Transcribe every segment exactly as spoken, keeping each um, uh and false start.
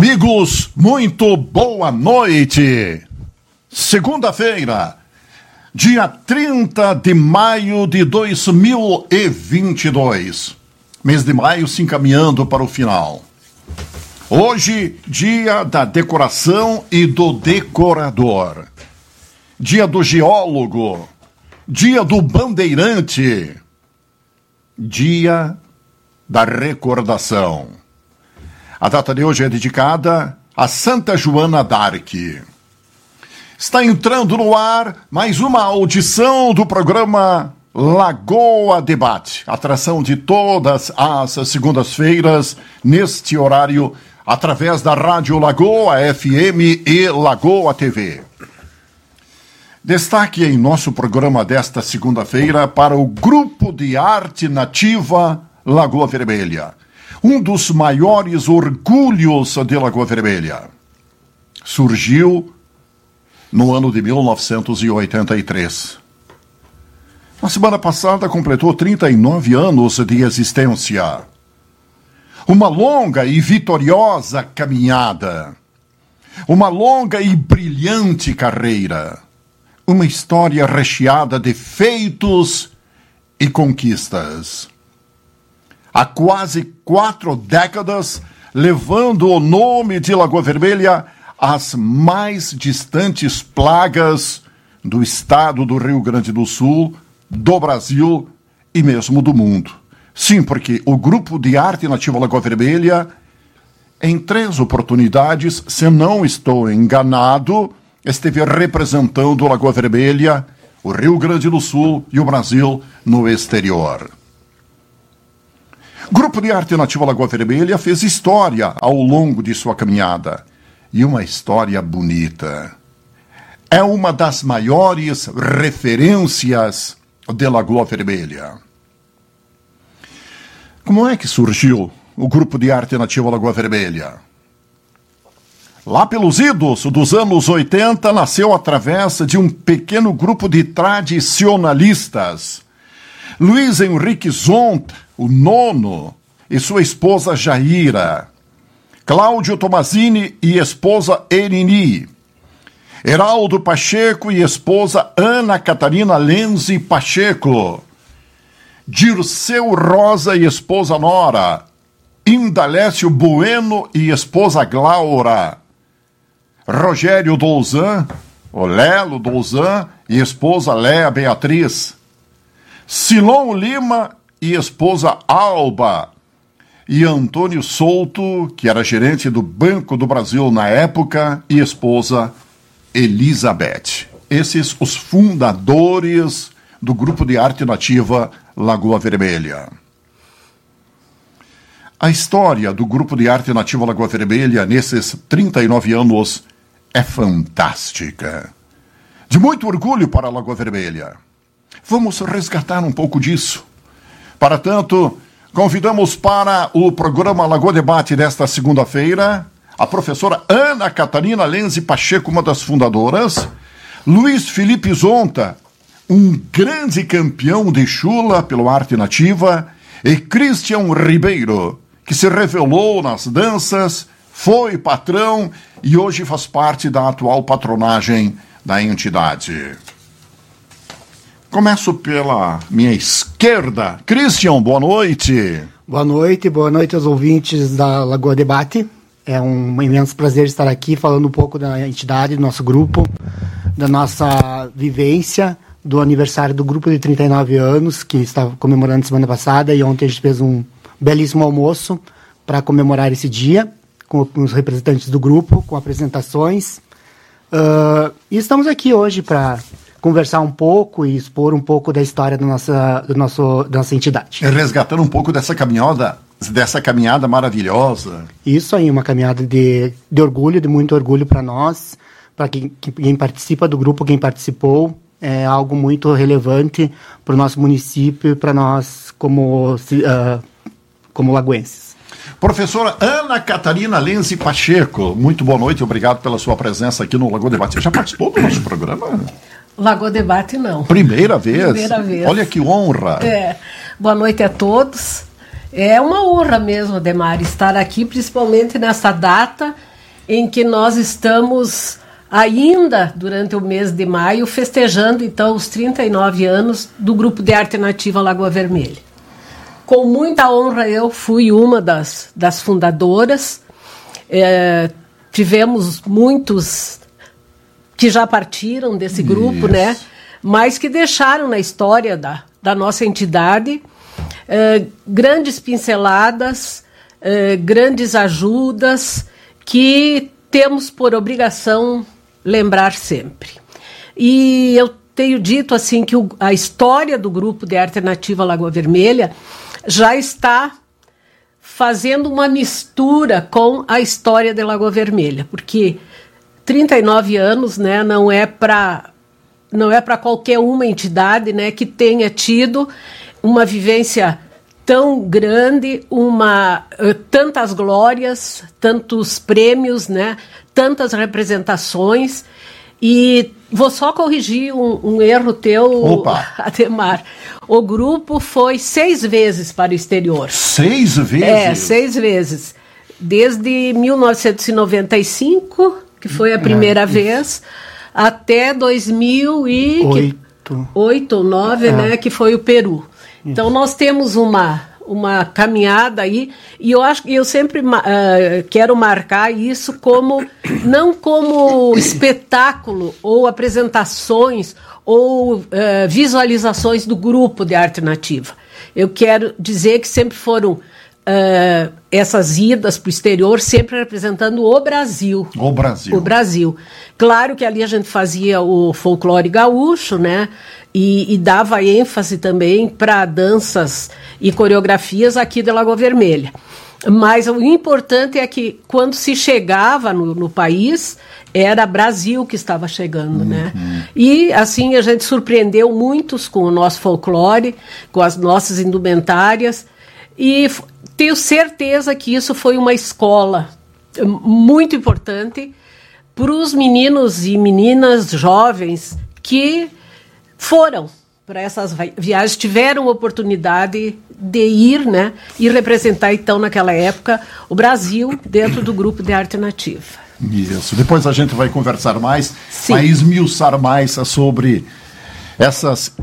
Amigos, muito boa noite. Segunda-feira, dia trinta de maio de dois mil e vinte e dois. Mês de maio se encaminhando para o final. Hoje, dia da decoração e do decorador. Dia do geólogo. Dia do bandeirante. Dia da recordação. A data de hoje é dedicada a Santa Joana d'Arc. Está entrando no ar mais uma audição do programa Lagoa Debate, atração de todas as segundas-feiras, neste horário, através da Rádio Lagoa F M e Lagoa T V. Destaque em nosso programa desta segunda-feira para o Grupo de Arte Nativa Lagoa Vermelha, um dos maiores orgulhos de Lagoa Vermelha. Surgiu no ano de mil novecentos e oitenta e três. Na semana passada completou trinta e nove anos de existência. Uma longa e vitoriosa caminhada. Uma longa e brilhante carreira. Uma história recheada de feitos e conquistas. Há quase quatro décadas, levando o nome de Lagoa Vermelha às mais distantes plagas do estado do Rio Grande do Sul, do Brasil e mesmo do mundo. Sim, porque o Grupo de Arte Nativa Lagoa Vermelha, em três oportunidades, se não estou enganado, esteve representando Lagoa Vermelha, o Rio Grande do Sul e o Brasil no exterior. O Grupo de Arte Nativa Lagoa Vermelha fez história ao longo de sua caminhada. E uma história bonita. É uma das maiores referências de Lagoa Vermelha. Como é que surgiu o Grupo de Arte Nativa Lagoa Vermelha? Lá pelos idos dos anos oitenta, nasceu através de um pequeno grupo de tradicionalistas. Luiz Henrique Zonta, o nono, e sua esposa Jaira. Cláudio Tomazini e esposa Erini. Heraldo Pacheco e esposa Ana Catarina Lenzi Pacheco. Dirceu Rosa e esposa Nora. Indalécio Bueno e esposa Glaura. Rogério Douzan, o Lelo Douzan e esposa Léa Beatriz. Silon Lima e esposa Alba. E Antônio Souto, que era gerente do Banco do Brasil na época, e esposa Elizabeth. Esses os fundadores do Grupo de Arte Nativa Lagoa Vermelha. A história do Grupo de Arte Nativa Lagoa Vermelha nesses trinta e nove anos é fantástica. De muito orgulho para a Lagoa Vermelha. Vamos resgatar um pouco disso. Para tanto, convidamos para o programa Lagoa Debate desta segunda-feira a professora Ana Catarina Lenzi Pacheco, uma das fundadoras, Luiz Felipe Zonta, um grande campeão de chula pelo Arte Nativa, e Christian Ribeiro, que se revelou nas danças, foi patrão e hoje faz parte da atual patronagem da entidade. Começo pela minha esquerda. Christian, boa noite. Boa noite, boa noite aos ouvintes da Lagoa Debate. É um imenso prazer estar aqui falando um pouco da entidade, do nosso grupo, da nossa vivência, do aniversário do grupo de trinta e nove anos, que estava comemorando semana passada, e ontem a gente fez um belíssimo almoço para comemorar esse dia, com os representantes do grupo, com apresentações. Uh, e estamos aqui hoje para conversar um pouco e expor um pouco da história da nossa, do nosso, da nossa entidade. Resgatando um pouco dessa caminhada, dessa caminhada maravilhosa. Isso aí, uma caminhada de, de orgulho, de muito orgulho para nós, para quem, quem participa do grupo, quem participou. É algo muito relevante para o nosso município e para nós como, uh, como lagoenses. Professora Ana Catarina Lenzi Pacheco, muito boa noite, obrigado pela sua presença aqui no Lagoa Debate. Você já participou do nosso programa? Lagoa Debate, não. Primeira vez? Primeira vez. Olha que honra. É. Boa noite a todos. É uma honra mesmo, Demar, estar aqui, principalmente nessa data em que nós estamos ainda, durante o mês de maio, festejando, então, os trinta e nove anos do Grupo de Arte Nativa Lagoa Vermelha. Com muita honra, eu fui uma das, das fundadoras. É, tivemos muitos que já partiram desse grupo, né? Mas que deixaram na história da, da nossa entidade é, grandes pinceladas, é, grandes ajudas que temos por obrigação lembrar sempre. E eu tenho dito assim que o, a história do Grupo de Arte Nativa Lagoa Vermelha já está fazendo uma mistura com a história de Lagoa Vermelha, porque trinta e nove anos, né, não é para não é para qualquer uma entidade, né, que tenha tido uma vivência tão grande, uma uh, tantas glórias, tantos prêmios, né, tantas representações. E vou só corrigir um, um erro teu, Opa. Ademar. O grupo foi seis vezes para o exterior. Seis vezes? É, seis vezes. Desde mil novecentos e noventa e cinco, que foi a primeira é, vez, até dois mil e oito ou nove, é. né, que foi o Peru. Isso. Então nós temos uma uma caminhada aí, e eu acho que eu sempre uh, quero marcar isso como não como espetáculo ou apresentações ou uh, visualizações do grupo de arte nativa. Eu quero dizer que sempre foram uh, essas idas para o exterior, sempre representando o Brasil. O Brasil. O Brasil. Claro que ali a gente fazia o folclore gaúcho, né? E, e dava ênfase também para danças e coreografias aqui de Lagoa Vermelha. Mas o importante é que quando se chegava no, no país, era Brasil que estava chegando, uhum. né? E assim a gente surpreendeu muitos com o nosso folclore, com as nossas indumentárias, e f- tenho certeza que isso foi uma escola muito importante para os meninos e meninas jovens que foram para essas viagens, tiveram oportunidade de ir, né, e representar, então, naquela época, o Brasil dentro do Grupo de Arte Nativa. Isso. Depois a gente vai conversar mais, Sim. vai esmiuçar mais sobre essas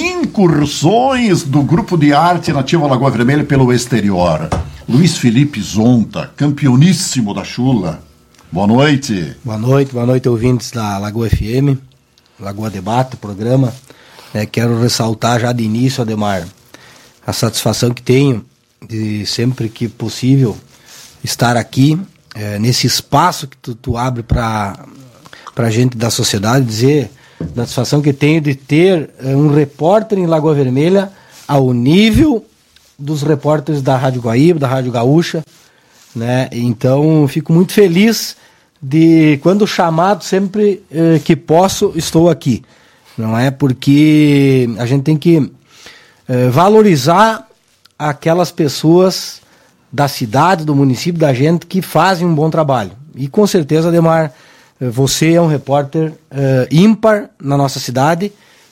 incursões do Grupo de Arte Nativa Lagoa Vermelha pelo exterior. Luiz Felipe Zonta, campeoníssimo da chula. Boa noite. Boa noite, boa noite, ouvintes da Lagoa F M, Lagoa Debate, programa. É, quero ressaltar já de início, Ademar, a satisfação que tenho de sempre que possível estar aqui, é, nesse espaço que tu, tu abre para a gente da sociedade, dizer a satisfação que tenho de ter é, um repórter em Lagoa Vermelha ao nível dos repórteres da Rádio Guaíba, da Rádio Gaúcha, né? Então fico muito feliz de quando chamado, sempre é, que posso, estou aqui. Não é porque a gente tem que é, valorizar aquelas pessoas da cidade, do município, da gente que fazem um bom trabalho. E com certeza, Ademar, você é um repórter é, ímpar na nossa cidade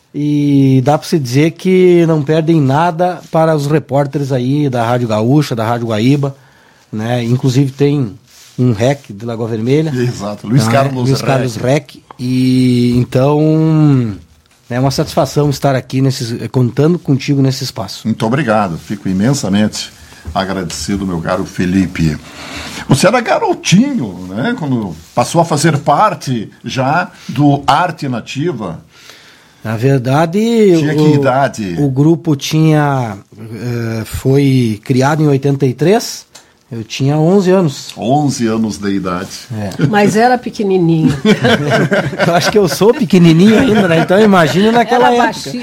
e dá para se dizer que não perdem nada para os repórteres aí da Rádio Gaúcha, da Rádio Guaíba, né? Inclusive tem um R E C de Lagoa Vermelha. Exato, Luiz tá, Carlos Luiz Carlos R E C. E então é uma satisfação estar aqui nesse, contando contigo nesse espaço. Muito obrigado, fico imensamente agradecido, meu caro Felipe. Você era garotinho, né, quando passou a fazer parte já do Arte Nativa. Na verdade, tinha que o, idade? O grupo tinha uh, foi criado em oitenta e três. Eu tinha onze anos. onze anos de idade. É. Mas era pequenininho. Eu acho que eu sou pequenininho ainda, né? Então imagina naquela era época.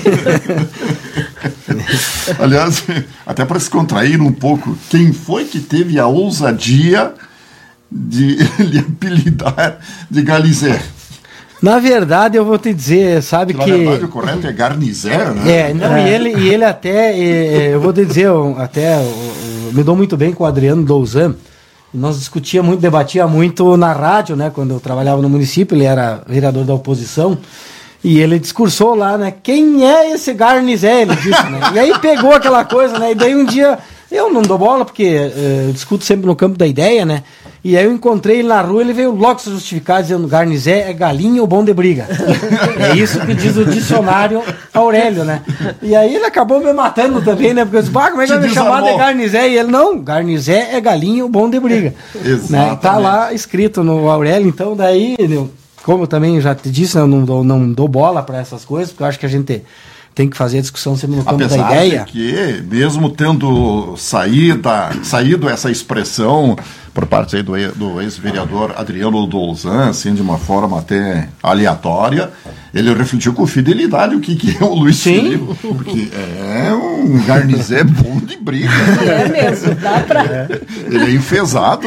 Aliás, até para se contrair um pouco, quem foi que teve a ousadia de lhe apelidar de Galizé? Na verdade, eu vou te dizer, sabe que... Na verdade, o correto é Garnizé, né? É, não, é. E, ele, e ele até, eu vou te dizer, eu, até eu, eu me dou muito bem com o Adriano Douzan. Nós discutia muito, debatia muito na rádio, né? Quando eu trabalhava no município, ele era vereador da oposição. E ele discursou lá, né? Quem é esse Garnizé? Ele disse, né? E aí pegou aquela coisa, né? E daí um dia, eu não dou bola, porque uh, eu discuto sempre no campo da ideia, né? E aí eu encontrei ele na rua, ele veio logo se justificar, dizendo: Garnizé é galinha ou bom de briga. É isso que diz o dicionário Aurélio, né? E aí ele acabou me matando também, né? Porque eu disse: bah, como é que vai me chamar de Garnizé? E ele: não, Garnizé é galinha ou bom de briga. Exatamente. Né? Tá lá escrito no Aurélio, então daí, como eu também já te disse, eu não dou, não dou bola para essas coisas, porque eu acho que a gente tem que fazer a discussão sempre no campo da ideia. Apesar de que, mesmo tendo saída, saído essa expressão por parte aí do, do ex-vereador Adriano Douzan, assim, de uma forma até aleatória, ele refletiu com fidelidade o que, que é o Luiz Sim. Felipe, porque é um Garnizé bom de briga. É mesmo, dá pra... Ele é enfesado.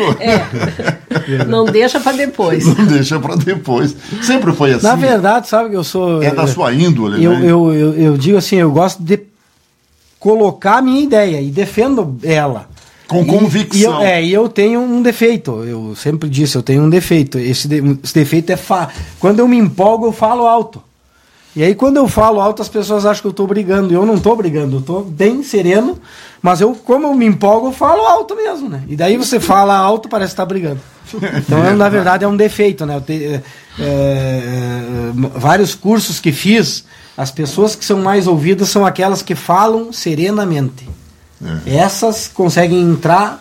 É. Não deixa para depois. Não deixa para depois. Sempre foi assim. Na verdade, sabe que eu sou... É da sua índole, eu, né? Eu, eu, eu digo assim, eu gosto de colocar a minha ideia e defendo ela. Com convicção. E eu, é, e eu tenho um defeito, eu sempre disse, eu tenho um defeito. Esse, de, esse defeito é fa... quando eu me empolgo, eu falo alto. E aí quando eu falo alto, as pessoas acham que eu estou brigando. E eu não estou brigando, eu estou bem sereno, mas eu, como eu me empolgo, eu falo alto mesmo, né? E daí você fala alto, parece estar tá brigando. Então, eu, na verdade, é um defeito, né? Eu te, é, é, vários cursos que fiz, as pessoas que são mais ouvidas são aquelas que falam serenamente. É. Essas conseguem entrar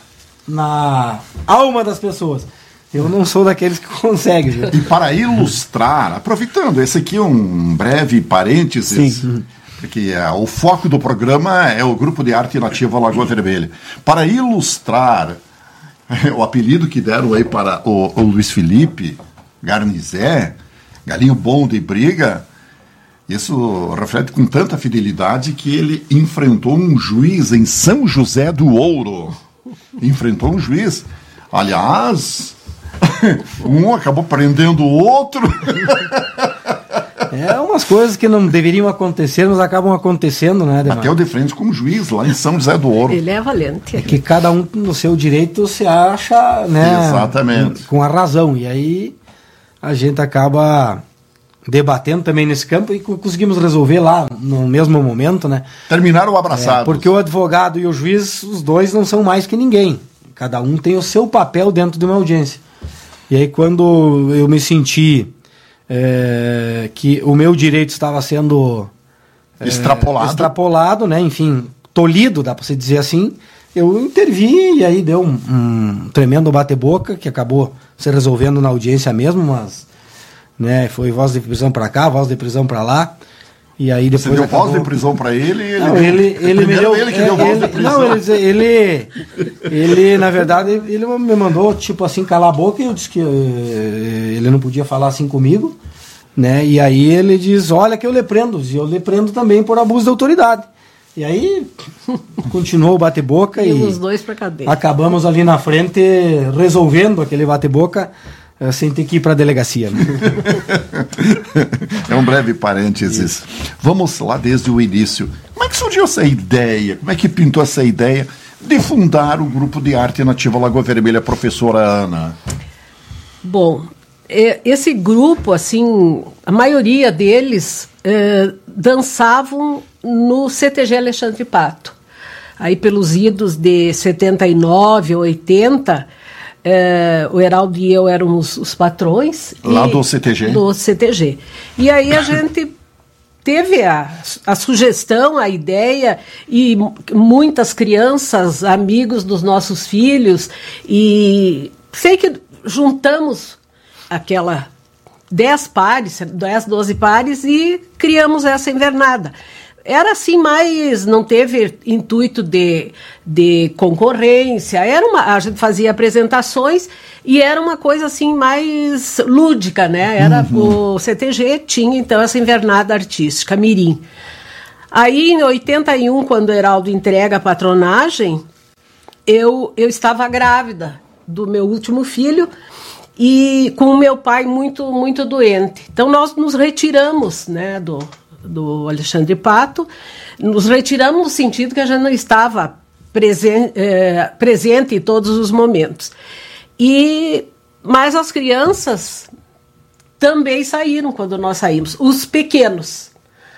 na alma das pessoas. Eu não sou daqueles que conseguem. Viu? E para ilustrar, aproveitando, esse aqui é um breve parênteses, Sim. porque é, o foco do programa é o Grupo de Arte Nativa Lagoa Vermelha. Para ilustrar o apelido que deram aí para o, o Luiz Felipe, Garnizé, galinho bom de briga, isso reflete com tanta fidelidade que ele enfrentou um juiz em São José do Ouro. Enfrentou um juiz. Aliás, um acabou prendendo o outro. É umas coisas que não deveriam acontecer, mas acabam acontecendo, né, Ademar? Bateu de frente com um juiz lá em São José do Ouro. Ele é valente. É que cada um no seu direito se acha, né? Exatamente. Com a razão. E aí a gente acaba debatendo também nesse campo e conseguimos resolver lá no mesmo momento, né? Terminaram abraçados. É, porque o advogado e o juiz, os dois não são mais que ninguém. Cada um tem o seu papel dentro de uma audiência. E aí quando eu me senti é, que o meu direito estava sendo é, extrapolado. extrapolado, né? Enfim, tolhido, dá para se dizer assim, eu intervi e aí deu um, um tremendo bate-boca que acabou se resolvendo na audiência mesmo, mas né, foi voz de prisão para cá, voz de prisão para lá. E aí depois você deu acabou... voz de prisão para ele e ele... Não, ele, ele me deu... ele que é, deu voz ele, de prisão. Não, ele, ele, ele, na verdade, ele me mandou, tipo assim, calar a boca e eu disse que uh, ele não podia falar assim comigo, né? E aí ele diz, olha que eu lhe prendo, e eu lhe prendo também por abuso de autoridade. E aí continuou o bate-boca e... os dois pra cadeia. Acabamos ali na frente resolvendo aquele bate-boca sem ter que ir para a delegacia. Né? É um breve parênteses. Isso. Vamos lá desde o início. Como é que surgiu essa ideia? Como é que pintou essa ideia de fundar o Grupo de Arte Nativa Lagoa Vermelha, professora Ana? Bom, esse grupo, assim, a maioria deles eh, dançavam no C T G Alexandre Pato. Aí pelos idos de setenta e nove, oitenta... É, o Heraldo e eu éramos os patrões. Lá e, do C T G? Do C T G. E aí a gente teve a, a sugestão, a ideia, e muitas crianças, amigos dos nossos filhos, e sei que juntamos aquela dez pares, dez, doze pares, e criamos essa invernada. Era assim, mas não teve intuito de, de concorrência, era uma, a gente fazia apresentações e era uma coisa assim mais lúdica, né? Era, uhum. O C T G tinha então essa invernada artística, mirim. Aí em oitenta e um, quando o Heraldo entrega a patronagem, eu, eu estava grávida do meu último filho e com o meu pai muito, muito doente. Então nós nos retiramos, né, do... do Alexandre Pato, nos retiramos no sentido que a gente não estava presen- é, presente em todos os momentos. E, mas as crianças também saíram quando nós saímos, os pequenos.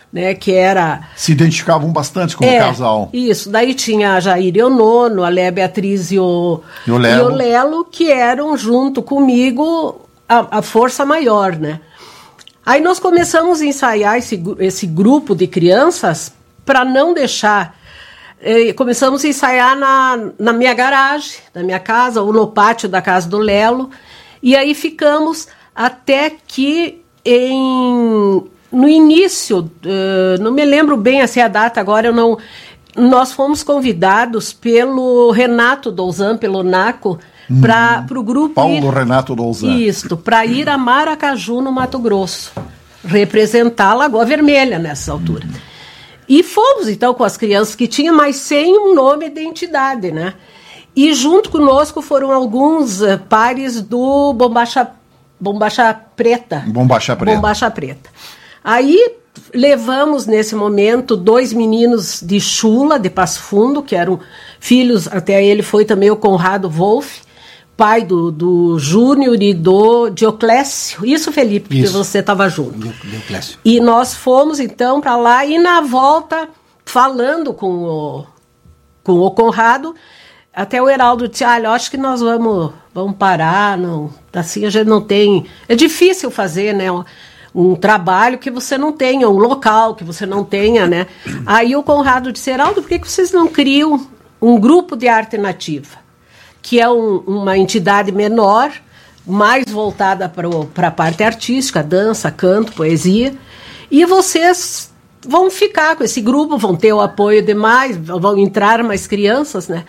né, que era... Se identificavam bastante como é, casal. Isso, daí tinha a Jair e o Nono, a Léa Beatriz e o, e o, Lelo. E o Lelo, que eram, junto comigo, a, a força maior, né? Aí nós começamos a ensaiar esse, esse grupo de crianças para não deixar... Eh, começamos a ensaiar na, na minha garagem, na minha casa, ou no pátio da casa do Lelo, e aí ficamos até que em... No início, uh, não me lembro bem assim, a data agora, eu não, nós fomos convidados pelo Renato Douzan, pelo NACO, hum, para o grupo... Paulo ir, Renato Douzan. Isso, para ir a Maracaju, no Mato Grosso, representar a Lagoa Vermelha nessa altura. Hum. E fomos, então, com as crianças que tinham, mas sem um nome e identidade, né? E junto conosco foram alguns uh, pares do Bombacha, Bombacha Preta. Bombacha Preta. Bombacha Preta. Aí levamos, nesse momento, dois meninos de Chula, de Passo Fundo, que eram filhos, até ele foi também o Conrado Wolff, pai do, do Júnior e do Dioclésio. Isso, Felipe, porque você estava junto. Dioclésio. E nós fomos, então, para lá, e na volta, falando com o, com o Conrado, até o Heraldo disse, ah, eu acho que nós vamos, vamos parar, não, assim a gente não tem... É difícil fazer, né, um trabalho que você não tenha, um local que você não tenha, né? Aí o Conrado disse, Heraldo, por que que vocês não criam um grupo de arte nativa? Que é um, uma entidade menor, mais voltada para a parte artística, dança, canto, poesia, e vocês vão ficar com esse grupo, vão ter o apoio de mais, vão entrar mais crianças, né?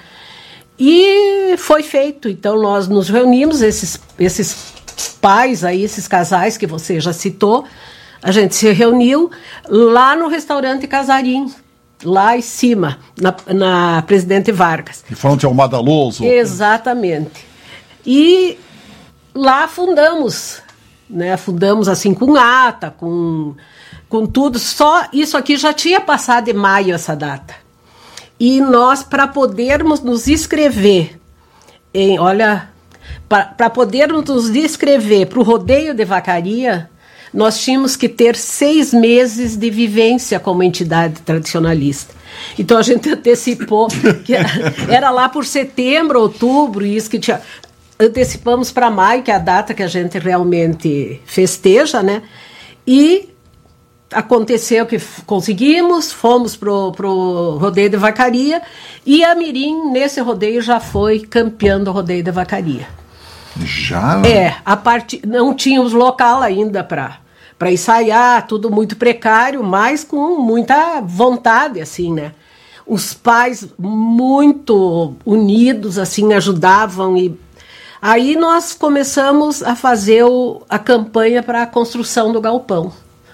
E foi feito, então nós nos reunimos, esses, esses pais aí, esses casais que você já citou, a gente se reuniu lá no restaurante Casarim, lá em cima, na, na Presidente Vargas. Em frente ao Madaloso. Exatamente. E lá fundamos, né? Fundamos assim com ata, com, com tudo. Só isso aqui já tinha passado de maio essa data. E nós, para podermos nos inscrever em, olha, para podermos nos inscrever para o rodeio de vacaria, nós tínhamos que ter seis meses de vivência como entidade tradicionalista. Então a gente antecipou, que era lá por setembro, outubro, isso que tinha, antecipamos para maio, que é a data que a gente realmente festeja, né? E aconteceu que conseguimos, fomos pro, pro rodeio de vacaria, e a Mirim, nesse rodeio, já foi campeã do rodeio de vacaria. Já? É, a parte, não tínhamos local ainda para para ensaiar, tudo muito precário, mas com muita vontade, assim, né? Os pais muito unidos, assim, ajudavam, e aí nós começamos a fazer o, a campanha para a construção do galpão.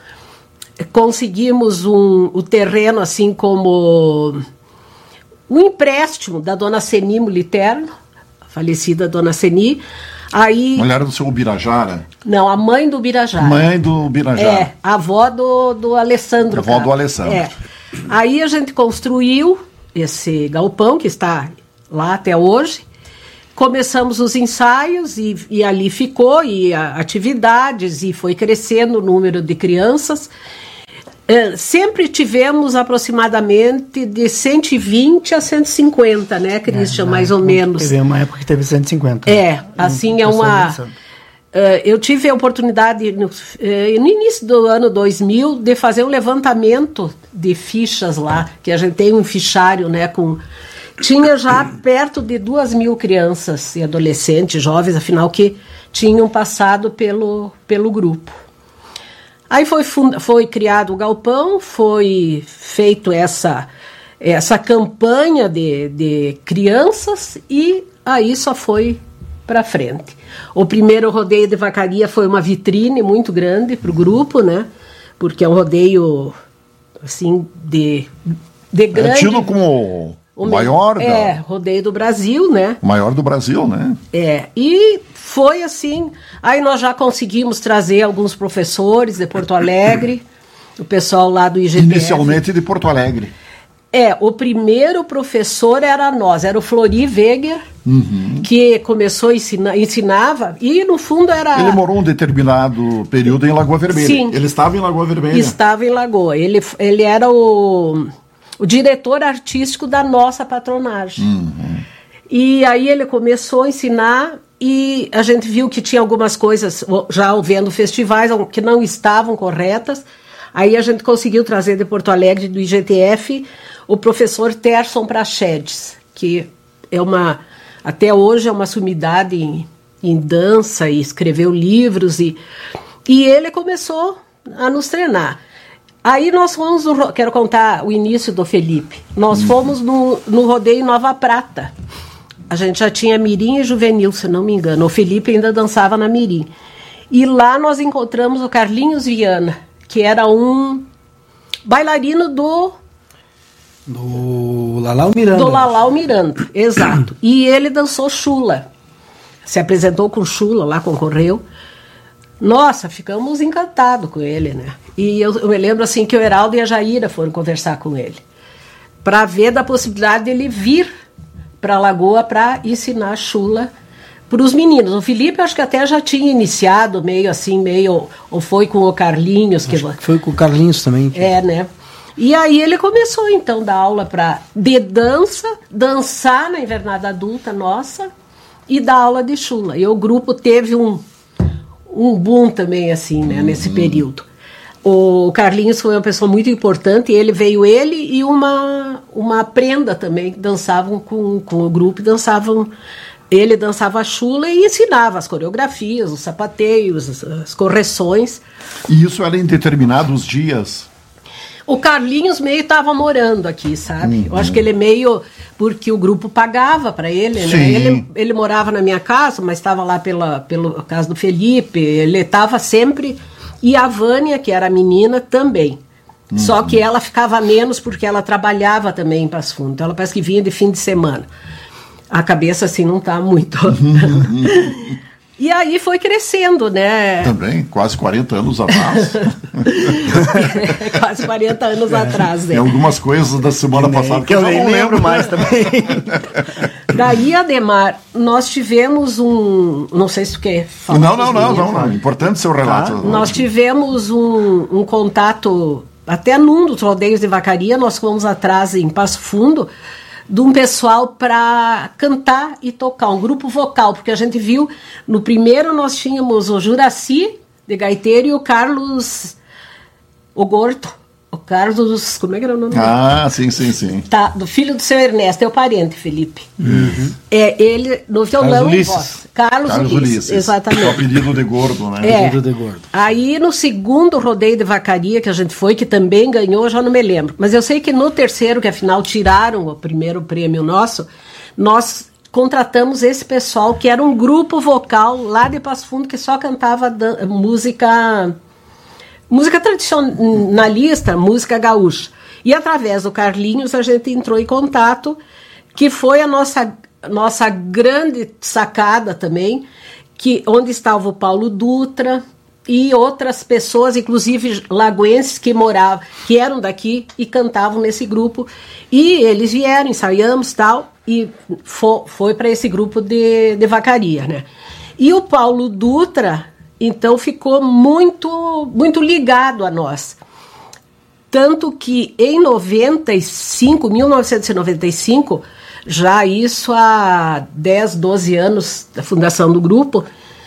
Conseguimos um, o terreno, assim, como um empréstimo da dona Seni Moliterno, a falecida dona Seni. Aí, mulher do seu Ubirajara? Não, a mãe do Ubirajara. Mãe do Ubirajara. É, a avó do, do Alessandro. A avó do Alessandro. É. Aí a gente construiu esse galpão, que está lá até hoje. Começamos os ensaios e, e ali ficou, e a, atividades, e foi crescendo o número de crianças. É, sempre tivemos aproximadamente de cento e vinte a cento e cinquenta, né, Christian, é, mais ou menos. Teve uma época que teve cento e cinquenta. É, assim, é uma... Uh, eu tive a oportunidade, no, uh, no início do ano dois mil, de fazer um levantamento de fichas lá, que a gente tem um fichário, né, com... Tinha já perto de duas mil crianças e adolescentes, jovens, afinal, que tinham passado pelo, pelo grupo. Aí foi, fund... foi criado o galpão, foi feito essa, essa campanha de, de crianças, e aí só foi para frente. O primeiro rodeio de vacaria foi uma vitrine muito grande para o grupo, né? Porque é um rodeio assim de, de grande... É tido como o maior... É, da... rodeio do Brasil, né? Maior do Brasil, né? É, e... Foi assim, aí nós já conseguimos trazer alguns professores de Porto Alegre, o pessoal lá do I G P F. Inicialmente de Porto Alegre. É, o primeiro professor era nós, era o Flori Weger, uhum. que começou a ensinar, ensinava, e no fundo era... Ele morou um determinado período em Lagoa Vermelha. Sim. Ele estava em Lagoa Vermelha. Estava em Lagoa. Ele, ele era o, o diretor artístico da nossa patronagem. Uhum. E aí ele começou a ensinar e a gente viu que tinha algumas coisas, já vendo festivais, que não estavam corretas. Aí a gente conseguiu trazer de Porto Alegre, do I G T F, o professor Terson Prachedes, que é uma, até hoje é uma sumidade em, em dança e escreveu livros. E, e ele começou a nos treinar. Aí nós fomos, no, quero contar o início do Felipe, nós hum. fomos no, no rodeio Nova Prata. A gente já tinha mirim e juvenil, se não me engano. O Felipe ainda dançava na mirim. E lá nós encontramos o Carlinhos Viana, que era um bailarino do... Do Lalau Miranda. Do Lalau Miranda, exato. E ele dançou chula. Se apresentou com chula lá, concorreu. Nossa, ficamos encantados com ele, né? E eu, eu me lembro assim que o Heraldo e a Jaira foram conversar com ele, para ver da possibilidade dele vir para a Lagoa para ensinar chula para os meninos. O Felipe acho que até já tinha iniciado meio assim, meio, ou foi com o Carlinhos. Que, que foi com o Carlinhos também. Que... É, né? E aí ele começou então a dar aula pra, de dança, dançar na invernada adulta nossa e dar aula de chula. E o grupo teve um, um boom também assim, né, uhum. nesse período. O Carlinhos foi uma pessoa muito importante, ele veio ele e uma, uma prenda também, que dançavam com, com o grupo, dançavam, ele dançava a chula e ensinava as coreografias, os sapateios, as, as correções. E isso era em determinados dias? O Carlinhos meio estava morando aqui, sabe? Uhum. Eu acho que ele é meio... Porque o grupo pagava para ele, Sim. né? Ele, ele morava na minha casa, mas estava lá pela, pela casa do Felipe, ele estava sempre... E a Vânia, que era a menina, também. Uhum. Só que ela ficava menos porque ela trabalhava também em Passo Fundo. Então ela parece que vinha de fim de semana. A cabeça, assim, não está muito... E aí foi crescendo, né? Também, quase quarenta anos atrás. Quase quarenta anos é. atrás, né? Tem algumas coisas da semana que passada que eu nem lembro mais também. Daí, Ademar, nós tivemos um... Não sei se tu quer falar. Não, não, não, não, não. Importante seu relato. Ah, nós tivemos um, um contato, até num dos rodeios de vacaria, nós fomos atrás em Passo Fundo, de um pessoal para cantar e tocar, um grupo vocal, porque a gente viu, no primeiro nós tínhamos o Juraci, de gaiteiro, e o Carlos, o Gordo, o Carlos, como é que era o nome? Ah, sim, sim, sim. Tá, do filho do seu Ernesto, é o parente, Felipe. Uhum. É, ele, no violão e voz. Carlos, Carlos Ulisses, Ulisses, exatamente. O apelido de Gordo, né? É. Apelido de Gordo. Aí no segundo rodeio de vacaria que a gente foi, que também ganhou, já não me lembro. Mas eu sei que no terceiro, que afinal tiraram o primeiro prêmio nosso, nós contratamos esse pessoal, que era um grupo vocal lá de Passo Fundo, que só cantava dan- música... Música tradicionalista, música gaúcha. E através do Carlinhos a gente entrou em contato, que foi a nossa, nossa grande sacada também, que, onde estava o Paulo Dutra e outras pessoas, inclusive lagoenses que moravam, que eram daqui e cantavam nesse grupo. E eles vieram, ensaiamos e tal, e fo, foi para esse grupo de, de vacaria, né? E o Paulo Dutra... Então ficou muito, muito ligado a nós. Tanto que em noventa e cinco, mil novecentos e noventa e cinco, já isso há dez, doze anos da fundação do grupo,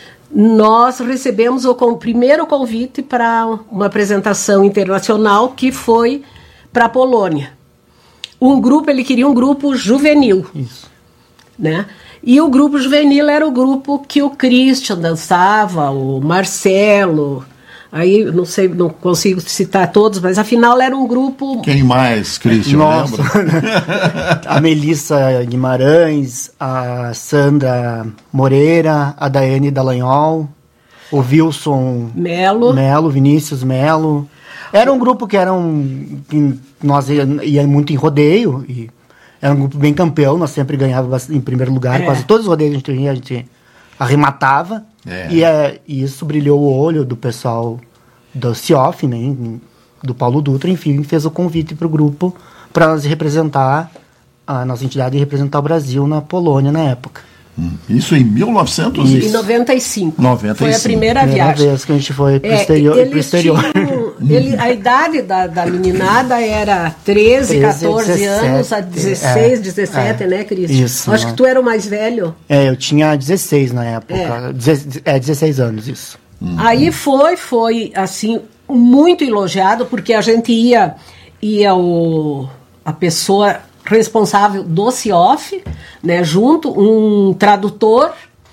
nós recebemos o com, primeiro convite para uma apresentação internacional que foi para a Polônia. Um grupo, ele queria um grupo juvenil. Isso. Né? E o grupo juvenil era o grupo que o Christian dançava, o Marcelo, aí não sei, não consigo citar todos, mas afinal era um grupo... Quem mais, Christian, Nossa. lembra? A Melissa Guimarães, a Sandra Moreira, a Daiane Dallagnol, o Wilson Melo, Melo Vinícius Melo. Era um grupo que era um, que nós ia, ia muito em rodeio e era um grupo bem campeão, nós sempre ganhávamos em primeiro lugar, é. Quase todos os rodeios que a gente ia, a gente arrematava. É. E, é, e isso brilhou o olho do pessoal do C I O F, né, do Paulo Dutra, enfim, fez o convite para o grupo para nós representar, a nossa entidade representar o Brasil na Polônia na época. Isso em mil novecentos e noventa e cinco. noventa e cinco. Foi a primeira, primeira viagem. vez que a gente foi para o É, exterior. eles Pro exterior. tinham- ele- a idade da, da meninada era treze, catorze dezessete, anos, a dezesseis, é, dezessete, é, né, Cristian? isso, Acho né? que tu era o mais velho. É, eu tinha dezesseis na época. É. Deze- É, dezesseis anos, isso. Aí foi, foi assim, muito elogiado, porque a gente ia, ia o, a pessoa responsável do C I O F, né, junto, um tradutor,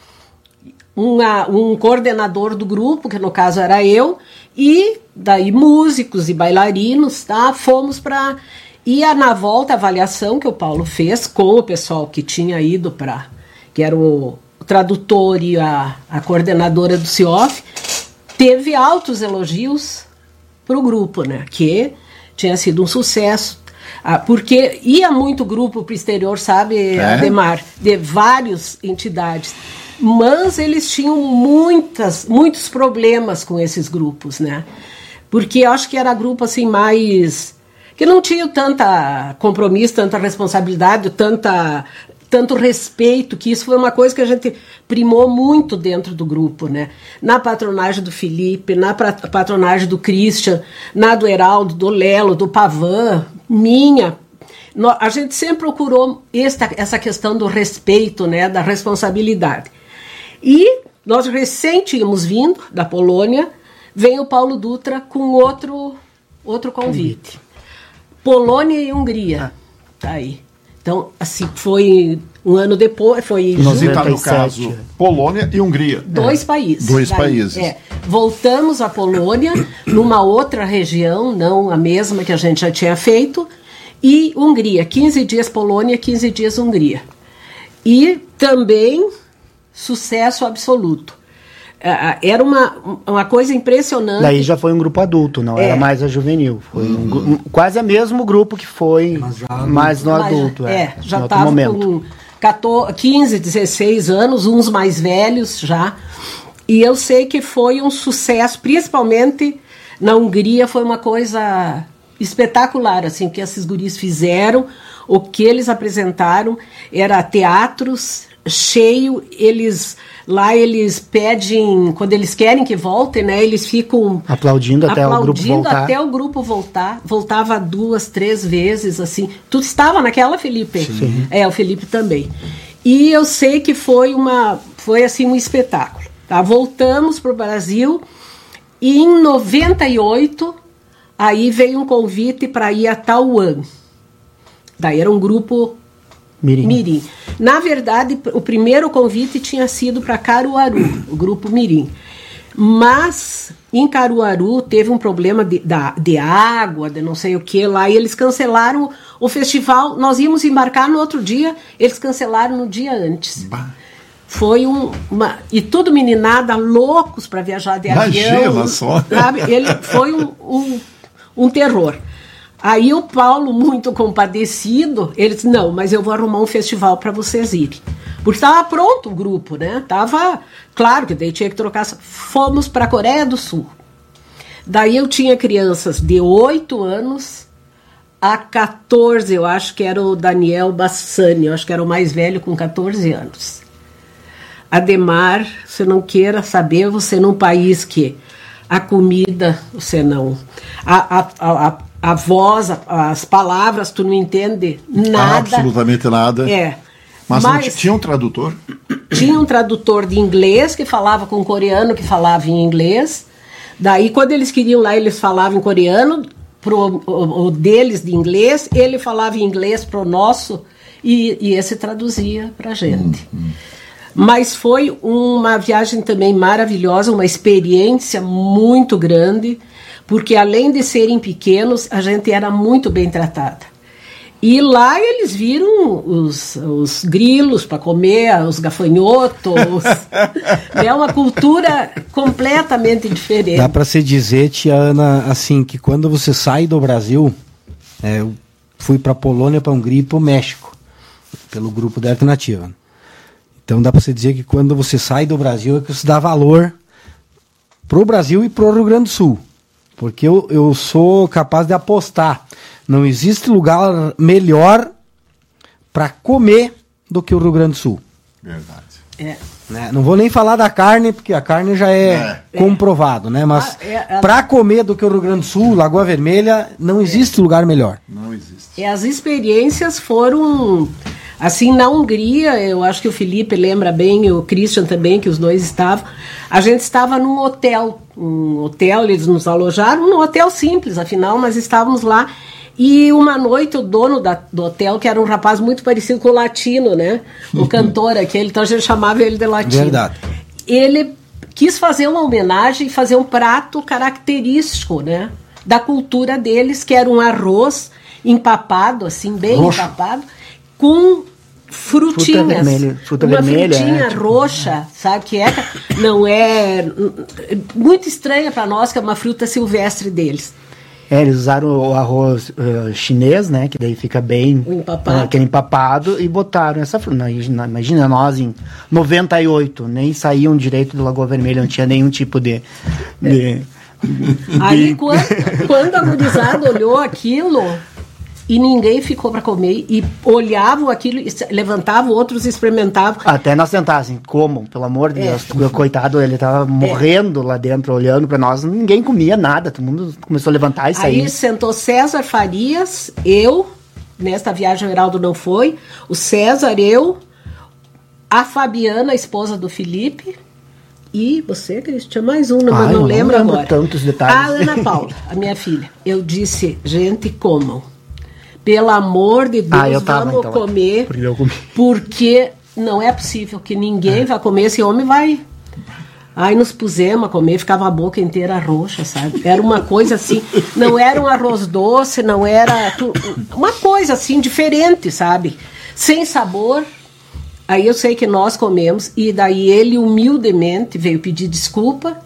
uma, um coordenador do grupo, que no caso era eu, e daí músicos e bailarinos, tá? Fomos para... E a, na volta, a avaliação que o Paulo fez com o pessoal que tinha ido para... que era o, o tradutor e a, a coordenadora do C I O F, teve altos elogios para o grupo, né? Que tinha sido um sucesso. Ah, porque ia muito grupo para o exterior, sabe, É? Ademar? De várias entidades. Mas eles tinham muitas, muitos problemas com esses grupos, né? Porque eu acho que era grupo assim mais... que não tinha tanta compromisso, tanta responsabilidade, tanta, tanto respeito, que isso foi uma coisa que a gente primou muito dentro do grupo, né? Na patronagem do Felipe, na patronagem do Christian, na do Heraldo, do Lelo, do Pavan, minha... A gente sempre procurou esta, essa questão do respeito, né, da responsabilidade. E nós recém tínhamos vindo da Polônia, vem o Paulo Dutra com outro, outro convite. Polônia e Hungria, tá aí. Então, assim, foi um ano depois, foi... Você está no noventa e sete. caso Polônia e Hungria. Dois é. países. Dois daí, países. É. Voltamos à Polônia, numa outra região, não a mesma que a gente já tinha feito, e Hungria, quinze dias Polônia, quinze dias Hungria. E também sucesso absoluto. Era uma, uma coisa impressionante. Daí já foi um grupo adulto, não é. Era mais a juvenil. Foi um, um, quase o mesmo grupo que foi, mas, já, mais no mas, adulto. É, é já estava com quatorze, quinze, dezesseis anos, uns mais velhos já. E eu sei que foi um sucesso, principalmente na Hungria, foi uma coisa espetacular, assim, que esses guris fizeram, o que eles apresentaram era teatros cheio, eles lá eles pedem, quando eles querem que voltem, né, eles ficam aplaudindo até aplaudindo o grupo voltar. até o grupo voltar, voltava duas, três vezes, assim. Tu estava naquela, Felipe? Sim. É, o Felipe também. E eu sei que foi uma, foi assim um espetáculo, tá? Voltamos para o Brasil e em noventa e oito aí veio um convite para ir a Tauan. Daí era um grupo Mirim. Mirim. Na verdade, o primeiro convite tinha sido para Caruaru, o grupo Mirim. Mas em Caruaru teve um problema de, de água, de não sei o que lá, e eles cancelaram o festival. Nós íamos embarcar no outro dia, eles cancelaram no dia antes. Bah. Foi um, uma... E tudo meninada, loucos para viajar de Imagina avião. só. Sabe? Ele foi um, um, um terror. Aí o Paulo, muito compadecido, ele disse, não, mas eu vou arrumar um festival para vocês irem. Porque estava pronto o grupo, né? Tava, claro que daí tinha que trocar. Fomos para a Coreia do Sul. Daí eu tinha crianças de oito anos a catorze, eu acho que era o Daniel Bassani, eu acho que era o mais velho com catorze anos. Ademar, você não queira saber, você num país que a comida, você não... A, a, a, a voz, a, as palavras, tu não entende nada. Absolutamente nada. É. Mas, Mas não tinha um tradutor? Tinha um tradutor de inglês que falava com um coreano que falava em inglês. Daí, quando eles queriam lá, eles falavam em coreano, pro, o, o deles de inglês, ele falava em inglês pro nosso e, e esse traduzia pra gente. Hum, hum. Mas foi uma viagem também maravilhosa, uma experiência muito grande, porque além de serem pequenos, a gente era muito bem tratada. E lá eles viram os, os grilos para comer, os gafanhotos. É uma cultura completamente diferente. Dá para se dizer, tia Ana, assim, que quando você sai do Brasil, é, eu fui para a Polônia, para a Hungria e para o México, pelo grupo da Alternativa. Então dá para se dizer que quando você sai do Brasil é que você dá valor pro Brasil e pro Rio Grande do Sul. Porque eu, eu sou capaz de apostar. Não existe lugar melhor para comer do que o Rio Grande do Sul. Verdade. É. Né? Não vou nem falar da carne, porque a carne já é, é. comprovado, né? Mas ah, é, é, para comer do que o Rio Grande do Sul, Lagoa Vermelha, não existe é. lugar melhor. Não existe. E as experiências foram... Assim, na Hungria, eu acho que o Felipe lembra bem, o Christian também, que os dois estavam. A gente estava num hotel, um hotel, eles nos alojaram, num hotel simples, afinal, mas estávamos lá. E uma noite o dono da, do hotel, que era um rapaz muito parecido com o Latino, né? O cantor aquele, então a gente chamava ele de Latino. Verdade. Ele quis fazer uma homenagem e fazer um prato característico, né? Da cultura deles, que era um arroz empapado, assim, bem Roxo. empapado, com frutinhas, fruta vermelha, fruta uma vermelha, frutinha é, tipo, roxa, sabe que é? Não é muito estranha para nós, que é uma fruta silvestre deles. É, eles usaram o arroz uh, chinês, né, que daí fica bem empapado. Uh, aquele empapado, e botaram essa fruta. Imagina nós em noventa e oito, nem saíam direito do Lagoa Vermelha, não tinha nenhum tipo de... de Aí de... quando, quando a gurizada olhou aquilo... E ninguém ficou para comer, e olhavam aquilo, levantavam, outros experimentavam. Até nós tentassem, como, pelo amor de é. Deus, coitado, ele estava morrendo é. lá dentro, olhando para nós, ninguém comia nada, todo mundo começou a levantar e sair. Aí sentou César Farias, eu, nesta viagem o Heraldo não foi, o César, eu, a Fabiana, a esposa do Felipe, e você, Cristian, mais um, não, Ai, não, não lembro, lembro agora. Tantos detalhes. A Ana Paula, a minha filha. Eu disse, gente, comam. Pelo amor de Deus, ah, eu tava, vamos então, comer, porque, eu comi. porque não é possível que ninguém é. vai comer, esse homem vai... Aí nos pusemos a comer, ficava a boca inteira roxa, sabe? Era uma coisa assim, não era um arroz doce, não era... Uma coisa assim, diferente, sabe? Sem sabor. Aí eu sei que nós comemos, e daí ele humildemente veio pedir desculpa,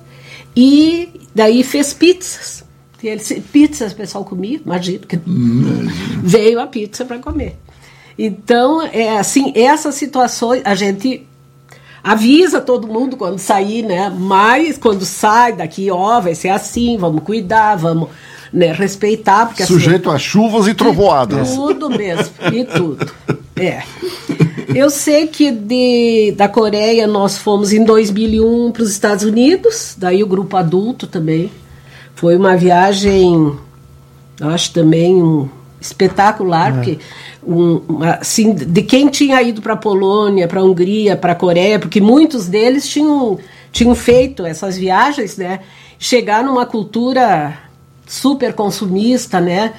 e daí fez pizzas. Ele, pizza o pessoal comia, imagina, que hum. veio a pizza para comer. Então, é assim, essas situações, a gente avisa todo mundo quando sair, né? Mas quando sai daqui, ó, vai ser assim, vamos cuidar, vamos, né, respeitar. Porque, sujeito assim, a chuvas e trovoadas. Tudo mesmo, e tudo. É. Eu sei que de, da Coreia nós fomos em dois mil e um para os Estados Unidos, daí o grupo adulto também. Foi uma viagem, acho também um, espetacular, é. porque um, assim, de quem tinha ido para a Polônia, para a Hungria, para a Coreia, porque muitos deles tinham, tinham feito essas viagens, né? Chegar numa cultura super consumista, né?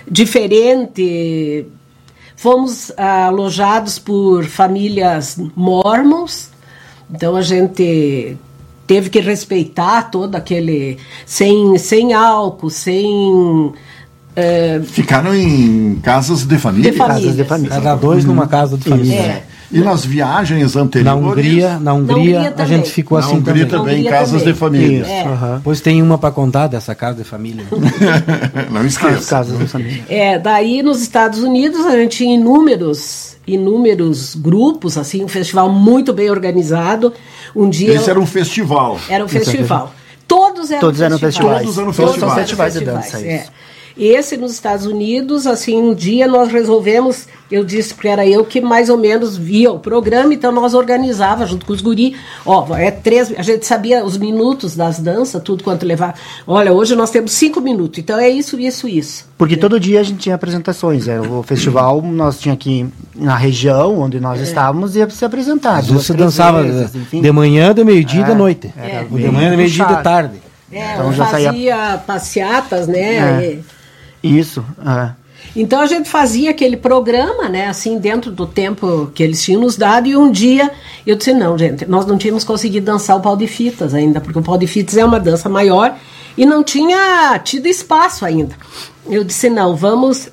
Diferente. Fomos ah, alojados por famílias mormons, então a gente... teve que respeitar todo aquele... Sem, sem álcool, sem... É, ficaram em casas de família? De família. Casas de família. Cada dois numa casa de família. É. E nas viagens anteriores? Na Hungria, na Hungria, na Hungria a gente ficou na assim Hungria também. também, em casas também. de família. É. Uhum. Pois tem uma para contar dessa casa de família. Não esqueça. As casas de família. É, daí nos Estados Unidos a gente tinha inúmeros, inúmeros grupos, assim, um festival muito bem organizado. Um dia... Esse era um festival. Era um festival. Todos eram Todos eram festivais. Todos eram festivais. festivais. festivais de dança. É. Esse nos Estados Unidos, assim, um dia nós resolvemos, eu disse que era eu que mais ou menos via o programa, então nós organizava junto com os guri, ó, é três, a gente sabia os minutos das danças, tudo quanto levar. Olha, hoje nós temos cinco minutos, então é isso, isso, isso. Porque todo dia a gente tinha apresentações, é, o festival nós tinha que ir na região onde nós é. estávamos e se apresentar. Às vezes você dançava vezes, de manhã, de meio-dia e é, de noite. É, de manhã, de meio-dia e de tarde. É, então já fazia saía... passeatas, né? É. E... Isso, é. Então a gente fazia aquele programa, né, assim, dentro do tempo que eles tinham nos dado, e um dia eu disse, não, gente, nós não tínhamos conseguido dançar o pau de fitas ainda, porque o pau de fitas é uma dança maior e não tinha tido espaço ainda. Eu disse, não, vamos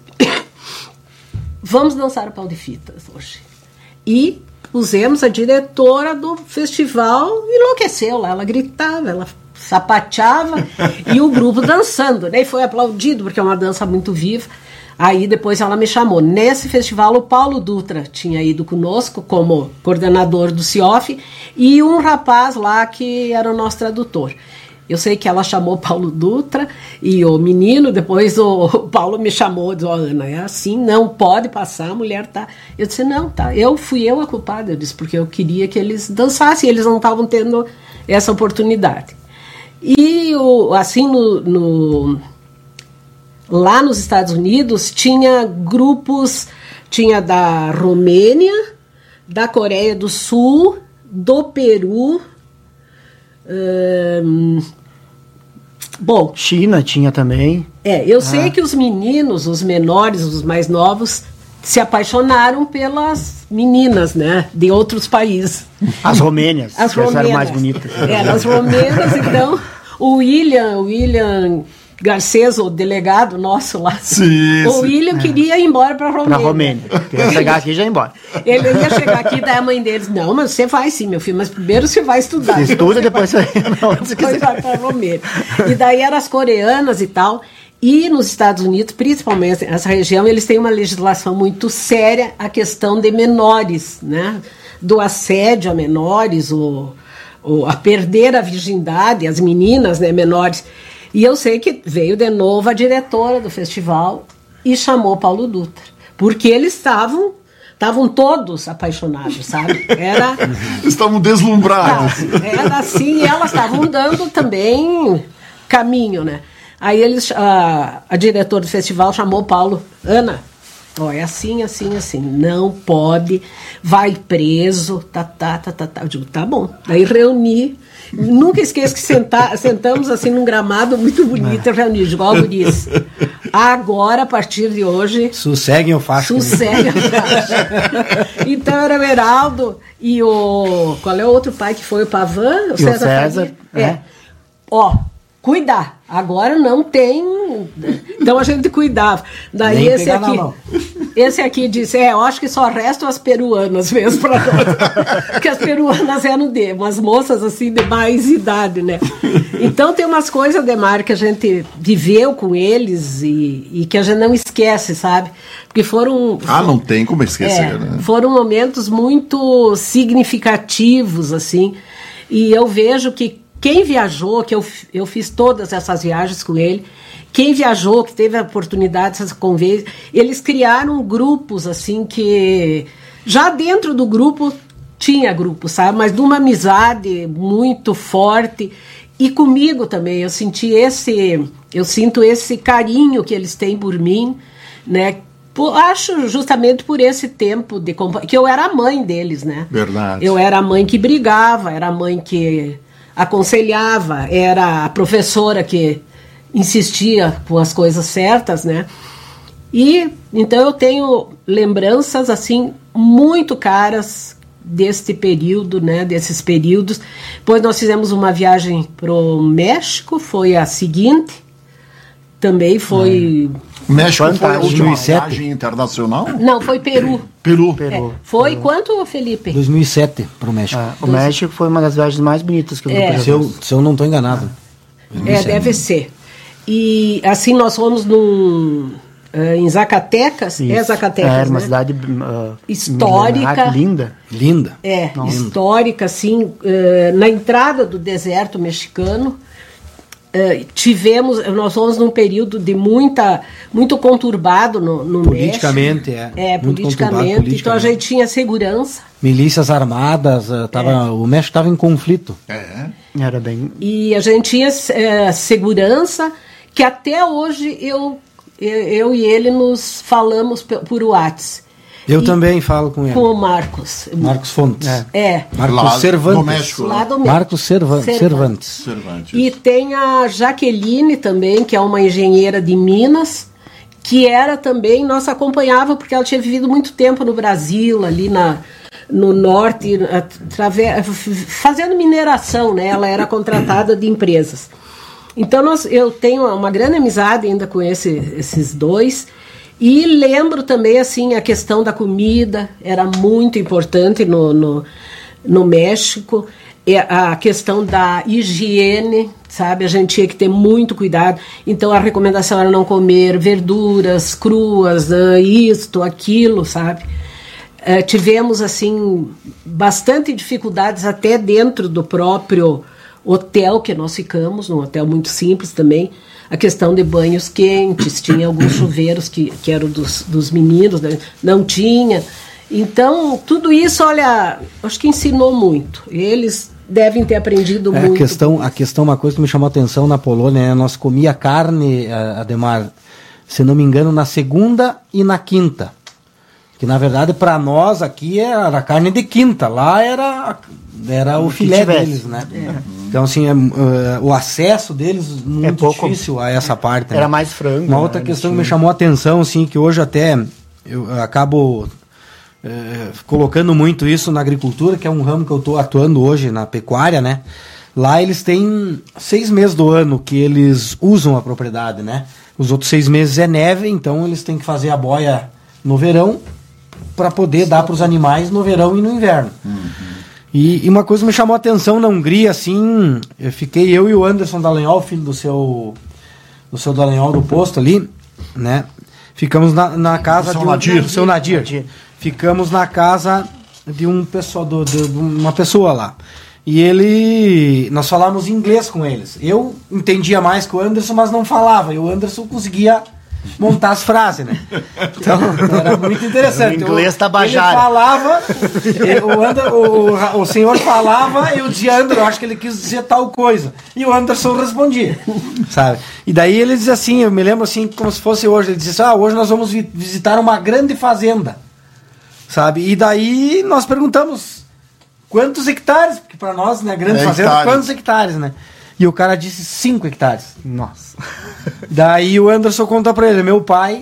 vamos dançar o pau de fitas hoje. E pusemos a diretora do festival, enlouqueceu lá, ela gritava, ela sapateava e o grupo dançando, né? E foi aplaudido porque é uma dança muito viva. Aí depois ela me chamou. Nesse festival o Paulo Dutra tinha ido conosco como coordenador do C I O F e um rapaz lá que era o nosso tradutor. Eu sei que ela chamou Paulo Dutra e o menino, depois o, o Paulo me chamou, disse, oh, Ana, é assim, não pode passar, a mulher tá... Eu disse, não, tá, eu fui eu a culpada, eu disse, porque eu queria que eles dançassem, eles não estavam tendo essa oportunidade. E, o, assim, no, no, lá nos Estados Unidos, tinha grupos, tinha da Romênia, da Coreia do Sul, do Peru... Hum, bom, China tinha também. É, eu ah. sei que os meninos, os menores, os mais novos, se apaixonaram pelas meninas, né, de outros países. As romênias. As romênias eram mais bonitas. Eram as romênias, então, o William, o William Garcês, o delegado nosso lá, sim, o sim. William é. queria ir embora para a Romênia. Para a Romênia. Queria chegar aqui e já ir embora. Ele ia chegar aqui, daí a mãe deles, não, mas você vai sim, meu filho, mas primeiro você vai estudar. Você estuda, depois você vai para a Romênia. E daí eram as coreanas e tal. E nos Estados Unidos, principalmente essa região, eles têm uma legislação muito séria a questão de menores, né? Do assédio a menores, o, o, a perder a virgindade, as meninas, né, menores. E eu sei que veio de novo a diretora do festival e chamou Paulo Dutra, porque eles estavam estavam todos apaixonados, sabe? Era estavam deslumbrados. Era assim, e elas estavam dando também caminho, né? Aí eles, a, a diretora do festival chamou Paulo, Ana, ó, é assim, assim, assim, não pode, vai preso, tá, tá, tá, tá, tá. Eu digo, tá bom. Daí reuni, nunca esqueço que sentar, sentamos assim num gramado muito bonito, eu reuni, igual eu disse. Agora, a partir de hoje... Sosseguem o facho. Sosseguem o facho. Então era o Heraldo e o... Qual é o outro pai que foi? O Pavan? O César. O César. É. é. Ó, cuidar. Agora não tem... Então a gente cuidava. Daí Nem esse aqui... Esse aqui disse, é, eu acho que só restam as peruanas mesmo para nós. Porque as peruanas eram de umas moças assim de mais idade, né? Então tem umas coisas, Ademar, que a gente viveu com eles e, e que a gente não esquece, sabe? Porque foram... Ah, não tem como esquecer, é, né? Foram momentos muito significativos, assim. E eu vejo que quem viajou, que eu, eu fiz todas essas viagens com ele, quem viajou, que teve a oportunidade de conviver, eles criaram grupos, assim, que já dentro do grupo tinha grupo, sabe? Mas de uma amizade muito forte. E comigo também, eu senti esse, eu sinto esse carinho que eles têm por mim, né? Por, acho justamente por esse tempo de que eu era a mãe deles, né? Verdade. Eu era a mãe que brigava, era a mãe que aconselhava, era a professora que insistia com as coisas certas, né? E então eu tenho lembranças assim muito caras deste período, né? Desses períodos. Depois nós fizemos uma viagem pro México, foi a seguinte, também foi. O México Fantástico. foi a última dois mil e sete. viagem internacional? Não, foi Peru. Peru. Peru. É. Foi Peru. quanto, Felipe? dois mil e sete para o México. Ah, o México foi uma das viagens mais bonitas que eu É. vi. Se eu, se eu não estou enganado. É, deve ser. E assim nós fomos num, uh, em Zacatecas, Isso. é Zacatecas, É, uma né? cidade uh, Histórica. milenar, linda. Linda. É, Nossa. histórica, assim, uh, na entrada do deserto mexicano. Uh, tivemos, nós fomos num período de muita, muito conturbado no, no Politicamente, México. é. É, Muito politicamente, conturbado então a gente tinha segurança. Milícias armadas, uh, tava, É. o México estava em conflito. É. Era bem... E a gente tinha é, segurança, que até hoje eu, eu, eu e ele nos falamos pe- por WhatsApp. Eu E também falo com ele. Com o Marcos. Marcos Fontes. É. É, Marcos Lá Cervantes. no México. lá do México. Marcos Cerva- Cervantes. Cervantes. Cervantes. E tem a Jaqueline também, que é uma engenheira de Minas, que era também, nossa, acompanhava, porque ela tinha vivido muito tempo no Brasil, ali na, no norte, atrave- fazendo mineração, né? Ela era contratada de empresas. Então nós, eu tenho uma grande amizade ainda com esse, esses dois. E lembro também, assim, a questão da comida, era muito importante no, no, no México. A questão da higiene, sabe? A gente tinha que ter muito cuidado. Então, a recomendação era não comer verduras cruas, isto, aquilo, sabe? Uh, tivemos, assim, bastante dificuldades até dentro do próprio hotel que nós ficamos, num hotel muito simples também, a questão de banhos quentes, tinha alguns chuveiros que, que eram dos, dos meninos, né? Não tinha. Então, tudo isso, olha, acho que ensinou muito. Eles devem ter aprendido é, muito. A questão, a questão, uma coisa que me chamou a atenção na Polônia, é, nós comia carne, Ademar, se não me engano, na segunda e na quinta. Que, na verdade, para nós aqui era carne de quinta, lá era, era o filé deles, né? É. Então, assim, é, uh, o acesso deles muito é pouco, difícil a essa parte. Era né? mais frango. Uma outra né? questão que me chamou a atenção, assim, que hoje até eu acabo uh, colocando muito isso na agricultura, que é um ramo que eu estou atuando hoje na pecuária, né? Lá eles têm seis meses do ano que eles usam a propriedade, né? Os outros seis meses é neve, então eles têm que fazer a boia no verão para poder Sim. dar para os animais no verão e no inverno. Uhum. E, e uma coisa me chamou a atenção na Hungria, assim, eu fiquei eu e o Anderson Dallagnol, filho do seu do seu Dallagnol do posto ali, né? Ficamos na, na casa do de um, Nadir. do seu Nadir. Nadir. Ficamos na casa de um pessoal, do, de, de uma pessoa lá. E ele, nós falávamos inglês com eles. Eu entendia mais que o Anderson, mas não falava. E o Anderson conseguia montar as frases, né? Então, era muito interessante. O inglês tabajara. Ele falava, o, Ander, o, o senhor falava e eu dizia, Anderson, eu acho que ele quis dizer tal coisa. E o Anderson respondia, sabe? E daí ele dizia assim, eu me lembro assim, como se fosse hoje, ele dizia assim, ah, hoje nós vamos vi- visitar uma grande fazenda, sabe? E daí nós perguntamos, quantos hectares? Porque para nós, né, grande é fazenda, hectares. Quantos hectares, né? E o cara disse cinco hectares. Nossa. Daí o Anderson conta pra ele, meu pai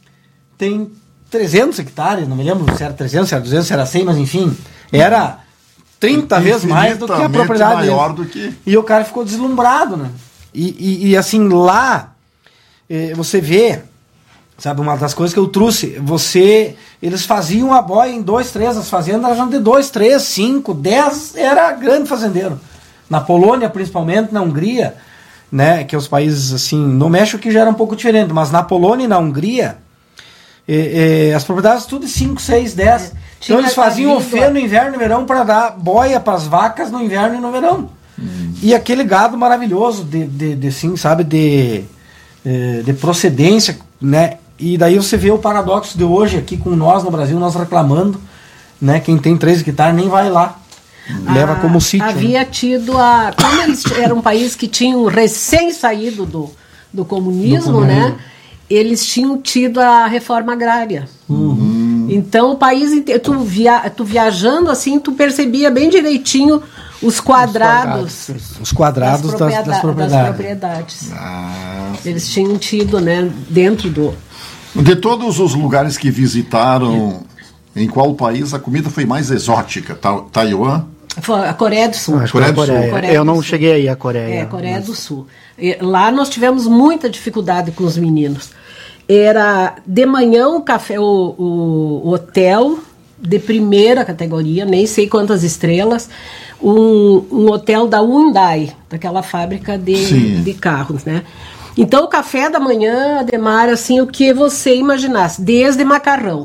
tem trezentos hectares, não me lembro se era trezentos, se era duzentos, se era cem, mas enfim, era trinta vezes mais do que a propriedade maior dele. Do que... E o cara ficou deslumbrado, né? E, e, e assim, lá, eh, você vê, sabe, uma das coisas que eu trouxe, você, eles faziam a boia em dois, três, as fazendas eram de dois, três, cinco, dez, era grande fazendeiro. Na Polônia, principalmente, na Hungria, né, que é os países, assim, no México que já era um pouco diferente, mas na Polônia e na Hungria, eh, eh, as propriedades tudo de cinco, seis, dez. É. Então eles faziam o fê no inverno e no verão para dar boia para as vacas no inverno e no verão. Hum. E aquele gado maravilhoso, de, de, de assim, sabe, de, de procedência, né? E daí você vê o paradoxo de hoje aqui com nós no Brasil, nós reclamando, né? Quem tem três hectares nem vai lá. Leva como ah, sítio. Havia tido a... Como eles eram um país que tinham recém saído do, do, comunismo, do comunismo, né? Eles tinham tido a reforma agrária. Uhum. Então o país inteiro, tu, via, tu viajando assim, tu percebia bem direitinho os quadrados. Os quadrados, os quadrados das, das, das propriedades. Das propriedades. Ah, eles tinham tido, né? Dentro do... De todos os lugares que visitaram, em qual país a comida foi mais exótica? Ta- Taiwan? Foi a Coreia do Sul. Acho Coreia do Sul. Coreia Eu não Sul. cheguei aí à Coreia. É, Coreia mas... do Sul. E lá nós tivemos muita dificuldade com os meninos. Era de manhã o café, o, o, o hotel de primeira categoria, nem sei quantas estrelas, um, um hotel da Hyundai, daquela fábrica de, de carros, né? Então o café da manhã, Ademar, assim, o que você imaginasse, desde macarrão.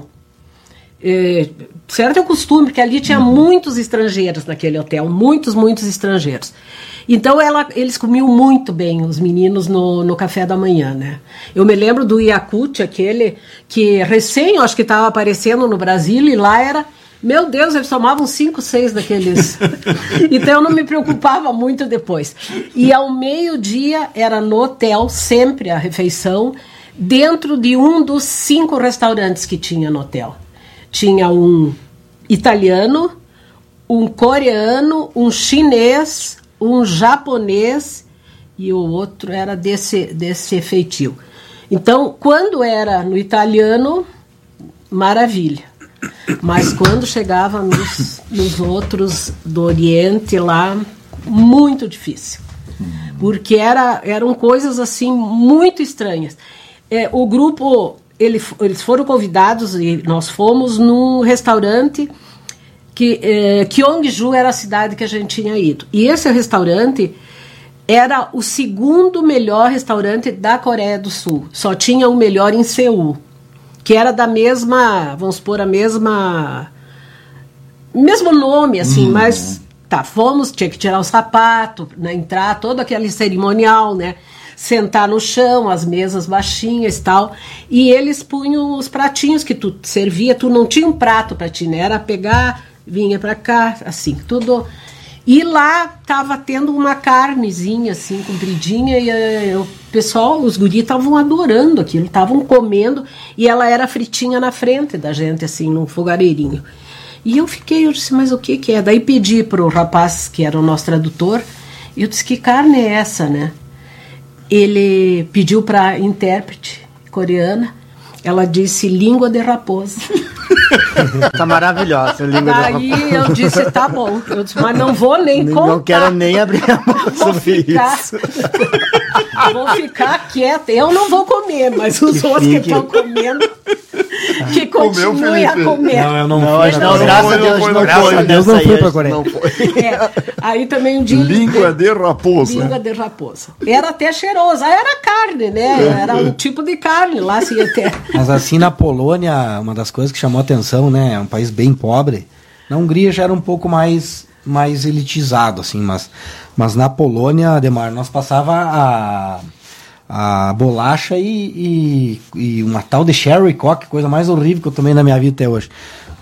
É, certo é o costume, porque ali tinha uhum. muitos estrangeiros naquele hotel, muitos, muitos estrangeiros. Então ela, eles comiam muito bem, os meninos, no, no café da manhã, né? Eu me lembro do Yakult, aquele que recém, acho que estava aparecendo no Brasil, e lá era, meu Deus, eles tomavam cinco, seis daqueles. Então eu não me preocupava muito depois. E ao meio-dia era no hotel, sempre a refeição, dentro de um dos cinco restaurantes que tinha no hotel. Tinha um italiano, um coreano, um chinês, um japonês e o outro era desse, desse feitio. Então, quando era no italiano, maravilha. Mas quando chegava nos, nos outros do Oriente lá, muito difícil. Porque era, eram coisas assim muito estranhas. É, o grupo... Ele, eles foram convidados e nós fomos num restaurante que eh, Gyeongju era a cidade que a gente tinha ido. E esse restaurante era o segundo melhor restaurante da Coreia do Sul. Só tinha o melhor em Seul, que era da mesma, vamos supor, a mesma mesmo nome, assim, uhum. mas Tá, fomos, tinha que tirar o sapato, né, entrar, todo aquele cerimonial, né? Sentar no chão, as mesas baixinhas e tal. E eles punham os pratinhos que tu servia, tu não tinha um prato pra ti, né? Era pegar, vinha pra cá, assim, tudo. E lá tava tendo uma carnezinha, assim, compridinha, e uh, o pessoal, os guris estavam adorando aquilo, estavam comendo, e ela era fritinha na frente da gente, assim, num fogareirinho. E eu fiquei, eu disse, mas o que que é? Daí pedi pro rapaz, que era o nosso tradutor, e eu disse, que carne é essa, né? Ele pediu pra intérprete coreana, ela disse língua de raposa. Tá maravilhosa, língua Daí de raposa. eu disse, tá bom. Eu disse, mas não vou nem Não contar. quero nem abrir a mão Vou sobre ficar, isso. vou ficar quieta. Eu não vou comer, mas os Que outros que fique. estão comendo, que Comeu, continuem a Felipe? comer. Não, eu não, Não, fui. acho na não, Coreia. graças a foi, Deus não foi, não graças foi. a Deus nessa não aí, fui acho pra que Coreia. não foi. É, aí também um dia... Língua de raposa. Língua de raposa. Era até cheirosa. Aí era carne, né? Era um tipo de carne lá, assim, até... Mas assim, na Polônia, uma das coisas que chamou atenção, né, é um país bem pobre. Na Hungria já era um pouco mais, mais elitizado, assim, mas, mas na Polônia, Ademar, nós passava a, a bolacha e, e, e uma tal de sherry coke, coisa mais horrível que eu tomei na minha vida até hoje.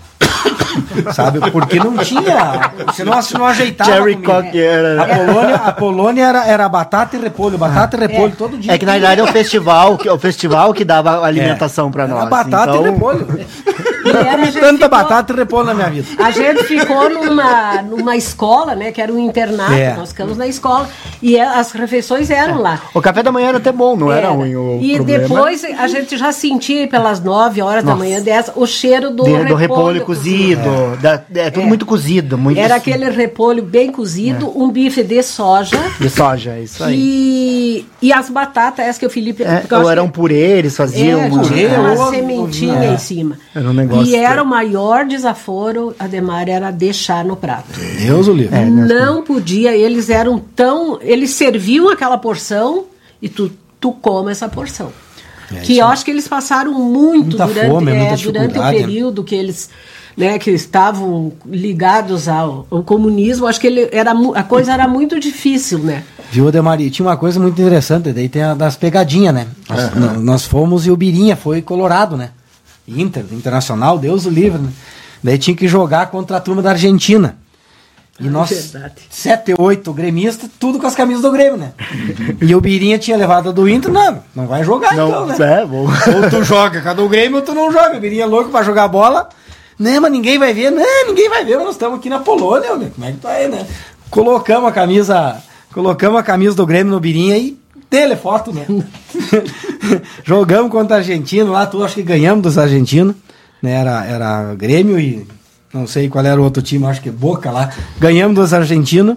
Sabe, porque não tinha, você não, você não ajeitava a Cherry comida. coke era... A Polônia, a Polônia era, era batata e repolho, batata e repolho É. todo dia. É que na verdade é o festival que, o festival que dava a alimentação pra Era nós. batata então... e repolho. E era, a gente Tanta ficou- batata e repolho na minha vida. A gente ficou numa, numa escola, né? Que era um internato, É. nós ficamos na escola. E a- as refeições eram lá. O café da manhã era até bom, não era, Era. ruim o E problema. depois a gente já sentia pelas nove horas da Nossa. manhã dessa o cheiro do, De- repolho, do repolho cozido. Da- é tudo É. muito cozido. Muito Era aquele repolho bem cozido, um bife de soja. de soja, é isso aí. E, e as batatas, essa que o Felipe... É, porque eu ou acho era que- um purê, eles faziam É, uma... tinha purê, uma ou- sementinha é. em cima. Era um negócio E era que- o maior desaforo, Ademar, era deixar no prato. Deus o livre. É, Não podia, eles eram tão... Eles serviam aquela porção e tu, tu come essa porção. É, que isso eu é- acho que eles passaram muito Muita durante, fome, é, muita durante o dificuldade, né? período que eles... Né, que estavam ligados ao, ao comunismo, acho que ele era, mu- a coisa era muito difícil, né? Viu, Ademari? Tinha uma coisa muito interessante, daí tem a das pegadinhas, né? Nós, n- nós fomos e o Birinha foi colorado, né? Inter, Internacional, Deus o livre, né? Daí tinha que jogar contra a turma da Argentina. E Ah, nós, verdade. sete, oito gremistas, tudo com as camisas do Grêmio, né? E o Birinha tinha levado a do Inter, não, não vai jogar Não, então, né? é, bom. Ou tu joga com a do Grêmio ou tu não joga. O Birinha louco pra jogar bola. Não, mas ninguém vai ver. Não, ninguém vai ver. Nós estamos aqui na Polônia, né? Como é que tu aí, né? Colocamos a camisa, colocamos a camisa do Grêmio no Birinha e telefoto, né? Jogamos contra a Argentina lá, tu acho que ganhamos dos argentinos, né? Era, era Grêmio e não sei qual era o outro time, acho que Boca lá. Ganhamos dos argentinos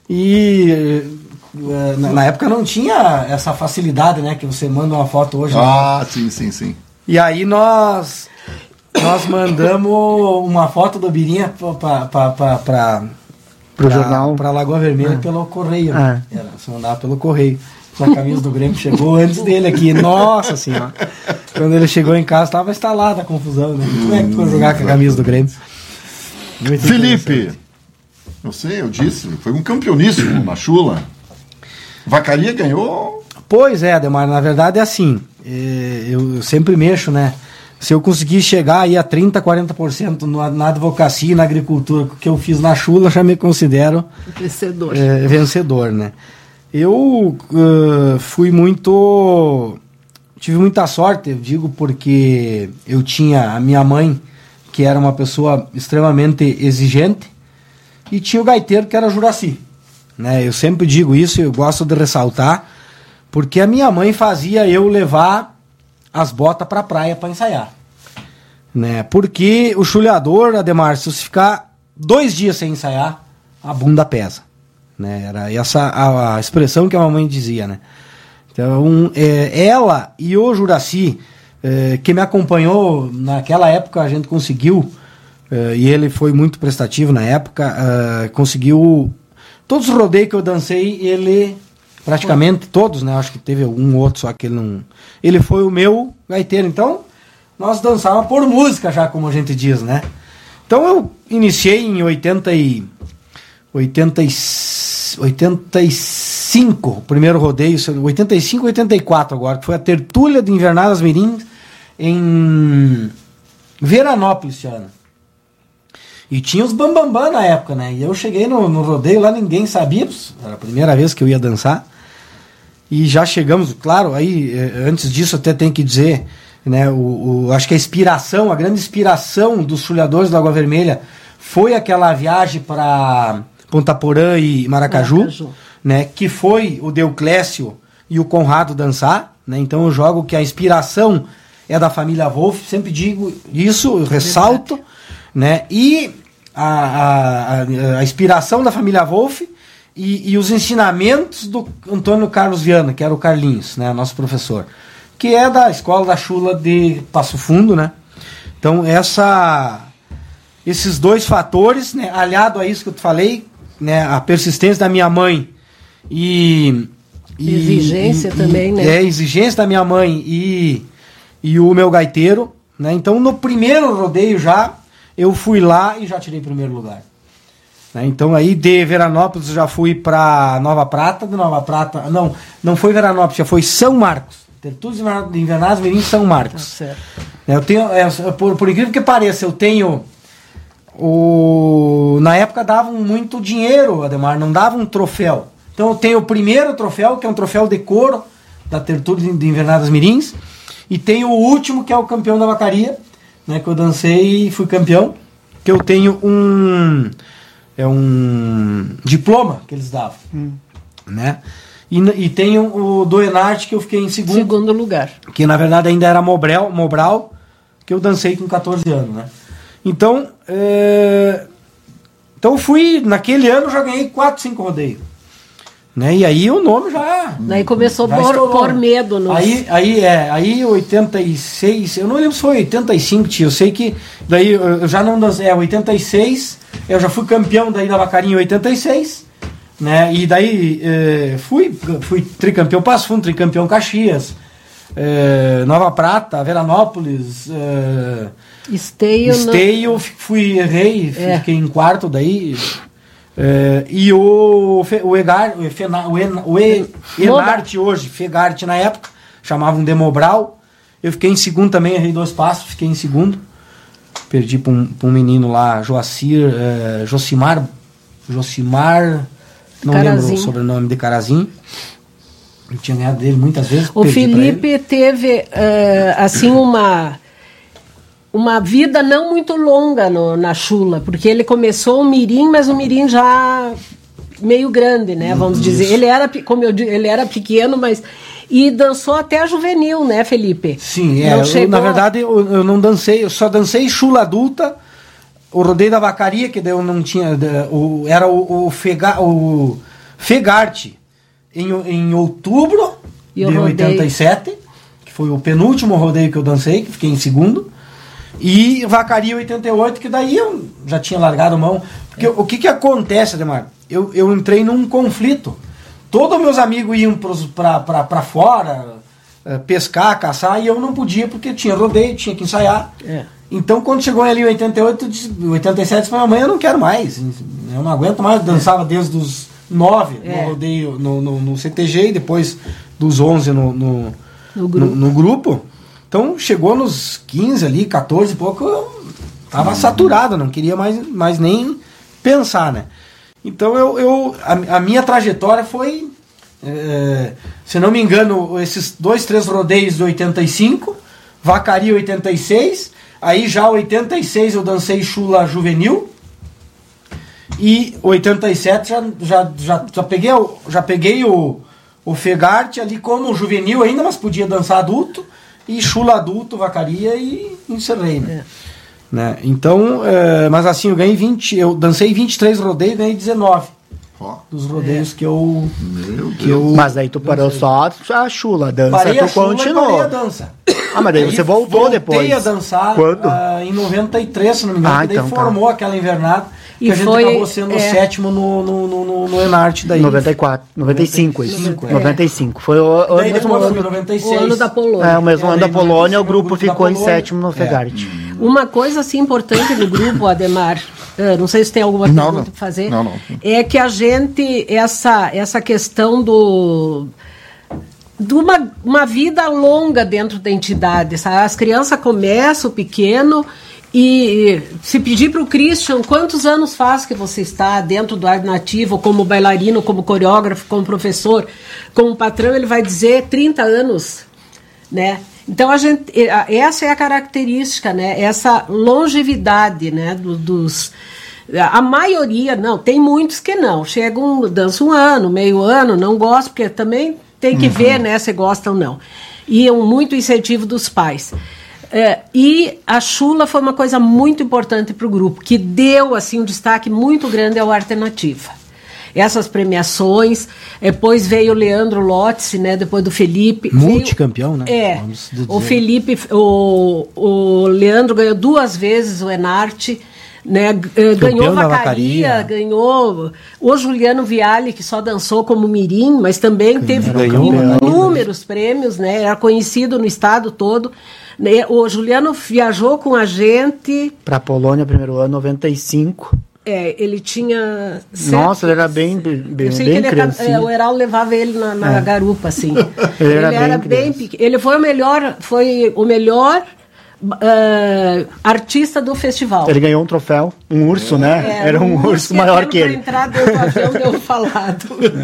e eh, na, na época não tinha essa facilidade, né? Que você manda uma foto hoje. né? Ah, sim, sim, sim. E aí nós nós mandamos uma foto do Birinha para Pro jornal. para Lagoa Vermelha pelo correio. Ah. Né? Era, se mandava pelo correio. A camisa do Grêmio chegou antes dele aqui. Nossa senhora. Quando ele chegou em casa, estava instalada a confusão, né? Como é que tu foi jogar com a camisa do Grêmio? Muito Felipe, interessante. eu sei, eu disse, foi um campeoníssimo na Chula. Vacaria ganhou. Pois é, Ademar, na verdade é assim, eh, eu, eu sempre mexo, né? Se eu conseguir chegar aí a trinta, quarenta por cento na, na advocacia e na agricultura que eu fiz na Chula, já me considero Vencedor. eh, vencedor, né? Eu eh, fui muito... tive muita sorte, eu digo, porque eu tinha a minha mãe, que era uma pessoa extremamente exigente, e tinha o gaiteiro, que era o Juraci. Né? Eu sempre digo isso, eu gosto de ressaltar, porque a minha mãe fazia eu levar as botas para a praia para ensaiar. Né? Porque o chulhador, Ademar, se você ficar dois dias sem ensaiar, a bunda pesa. Né? Era essa a, a expressão que a mamãe dizia. Né? Então, é, ela e o Juraci, é, que me acompanhou naquela época, a gente conseguiu, é, e ele foi muito prestativo na época, é, conseguiu... Todos os rodeios que eu dancei, ele... Praticamente todos, né? Acho que teve um outro, só que ele não... Ele foi o meu gaiteiro. Então, nós dançávamos por música já, como a gente diz, né? Então, eu iniciei em oitenta e oitenta e cinco, o primeiro rodeio, oitenta e cinco, oitenta e quatro agora, que foi a tertúlia de Invernadas Mirins em Veranópolis esse ano. E tinha os bambambam na época, né? E eu cheguei no, no rodeio lá, ninguém sabia, era a primeira vez que eu ia dançar. E já chegamos, claro, aí antes disso até tem que dizer, né, o, o, acho que a inspiração, a grande inspiração dos chulhadores da Água Vermelha foi aquela viagem para Ponta Porã e Maracaju, Maracaju, né, que foi o Deuclésio e o Conrado dançar, né? Então eu jogo que a inspiração é da família Wolff, sempre digo isso, eu ressalto. Verdade. Né? E a, a, a inspiração da família Wolff e, e os ensinamentos do Antônio Carlos Viana, que era o Carlinhos, né, nosso professor, que é da Escola da Chula de Passo Fundo, né? Então essa, esses dois fatores, né, aliado a isso que eu te falei, né, a persistência da minha mãe e, e exigência e, também, e, né? É, exigência da minha mãe e, e o meu gaiteiro, né? Então no primeiro rodeio já eu fui lá e já tirei primeiro lugar. Né? Então aí de Veranópolis eu já fui para Nova Prata, de Nova Prata, não, não foi Veranópolis, já foi São Marcos. Tertúlios de Invernadas Mirins São Marcos. Tá certo. Eu tenho, é, por, por incrível que pareça, eu tenho o, na época davam muito dinheiro, Ademar, não davam um troféu. Então eu tenho o primeiro troféu, que é um troféu de couro da Tertúlia de Invernadas Mirins, e tenho o último, que é o campeão da vacaria, né, que eu dancei e fui campeão, que eu tenho um é um diploma que eles davam, hum. né? E, e tenho o do Enarte, que eu fiquei em segundo, segundo lugar, que na verdade ainda era Mobral, Mobral, que eu dancei com catorze anos, né? Então, é, então fui, naquele ano já ganhei quatro, cinco rodeios. Né? E aí o nome já... Daí começou a por, por medo. Nos... Aí, aí, é, aí oitenta e seis, eu não lembro se foi oitenta e cinco, tio, eu sei que daí eu já não dancei, é oitenta e seis, eu já fui campeão daí da Vacarinha em oitenta e seis, né? E daí é, fui, fui tricampeão Passo Fundo, tricampeão Caxias, é, Nova Prata, Veranópolis, é, Esteio, Esteio no... fui, errei, é. Fiquei em quarto daí... Uh, e o, o Egar, o, Fena, o, en, o e, Enarte hoje, Fegarte na época, chamavam de Mobral. Eu fiquei em segundo também, errei dois passos, fiquei em segundo. Perdi para um, um menino lá, Joacir, uh, Josimar, Josimar, não Carazinho. Lembro o sobrenome de Carazinho. Eu tinha ganhado dele muitas vezes. O Felipe teve, uh, assim, uma... uma vida não muito longa no, na chula, porque ele começou o mirim, mas o mirim já meio grande, né, vamos Isso. dizer. Ele era, como eu digo, ele era pequeno, mas... E dançou até a juvenil, né, Felipe? Sim, é, eu, na verdade eu, eu não dancei, eu só dancei chula adulta, o rodeio da vacaria, que eu não tinha... O, era o, o, Fega, o Fegarte, em, em outubro e de oitenta e sete, que foi o penúltimo rodeio que eu dancei, que fiquei em segundo. E Vacaria oitenta e oito, que daí eu já tinha largado mão. Porque é. o que que acontece, Ademar? Eu, eu entrei num conflito. Todos meus amigos iam para fora, uh, pescar, caçar, e eu não podia porque tinha rodeio, tinha que ensaiar. É. Então quando chegou ali em oitenta e oito, oitenta e sete, disse pra minha mãe, eu não quero mais. Eu não aguento mais, dançava é. desde os nove é. no rodeio, no, no, no C T G, e depois dos onze no, no, no, grupo. no, no grupo. Então chegou nos quinze ali, catorze e pouco, eu tava saturado, não queria mais, mais nem pensar, né? Então eu, eu a, a minha trajetória foi, é, se não me engano, esses dois, três rodeios de oitenta e cinco, Vacaria oitenta e seis, aí já oitenta e seis eu dancei chula juvenil, e oitenta e sete já, já, já, já peguei, já peguei o, o Fegarte ali como juvenil ainda, mas podia dançar adulto, e chula adulto, vacaria, e encerrei, né? É. Né? Então, é, mas assim, eu ganhei vinte, eu dancei vinte e três rodeios e ganhei dezenove. Oh. Dos rodeios é. que eu... Meu que eu mas aí tu parou dancei. Só a chula, a dança, parei tu a chula continuou. E parei a dança. Ah, mas daí você voltou voltei depois. Voltei a dançar. Quando? Uh, em noventa e três, se não me engano, ah, que daí então, formou tá. aquela invernada. Que e a gente foi, acabou sendo é. o sétimo no, no, no, no, no Enarte daí. noventa e quatro, noventa e cinco, isso. noventa e cinco, é. noventa e cinco. Foi o, o daí mesmo ano, ano, noventa e seis. O ano da Polônia. É, o mesmo é, ano da Polônia, o grupo ficou em sétimo no Fegarte. É. Uma coisa assim importante no grupo, Ademar, uh, não sei se tem alguma não, pergunta para fazer, não, não. é que a gente, essa, essa questão do... de uma, uma vida longa dentro da entidade, sabe? As crianças começam pequeno e se pedir para o Christian quantos anos faz que você está dentro do Arte Nativo, como bailarino, como coreógrafo, como professor, como patrão, ele vai dizer trinta anos, né? Então a gente, essa é a característica, né? Essa longevidade, né? Do, dos, a maioria, não, tem muitos que não, chegam, dançam um ano, meio ano, não gostam, porque também tem que uhum. ver, né, se gosta ou não. E um muito incentivo dos pais. É, e a Chula foi uma coisa muito importante para o grupo, que deu assim um destaque muito grande ao Arte Nativa. Essas premiações, depois veio o Leandro Lotzi, né, depois do Felipe. Multicampeão, veio, né? É, o Felipe, o, o Leandro ganhou duas vezes o Enarte, né, ganhou vacaria, vacaria, ganhou o Juliano Viale, que só dançou como mirim, mas também teve inúmeros prêmios, né, era conhecido no estado todo. O Juliano viajou com a gente para a Polônia, primeiro ano, noventa e cinco. É, ele tinha... Nossa, ele era bem, bem, bem criancinha. É, o Heral levava ele na, na é. garupa, assim. ele, ele era, era bem, bem pequeno. Ele foi o melhor, foi o melhor uh, artista do festival. Ele ganhou um troféu, um urso, é. né? É, era um, um urso maior que ele. Para entrar dentro do avião, deu falado.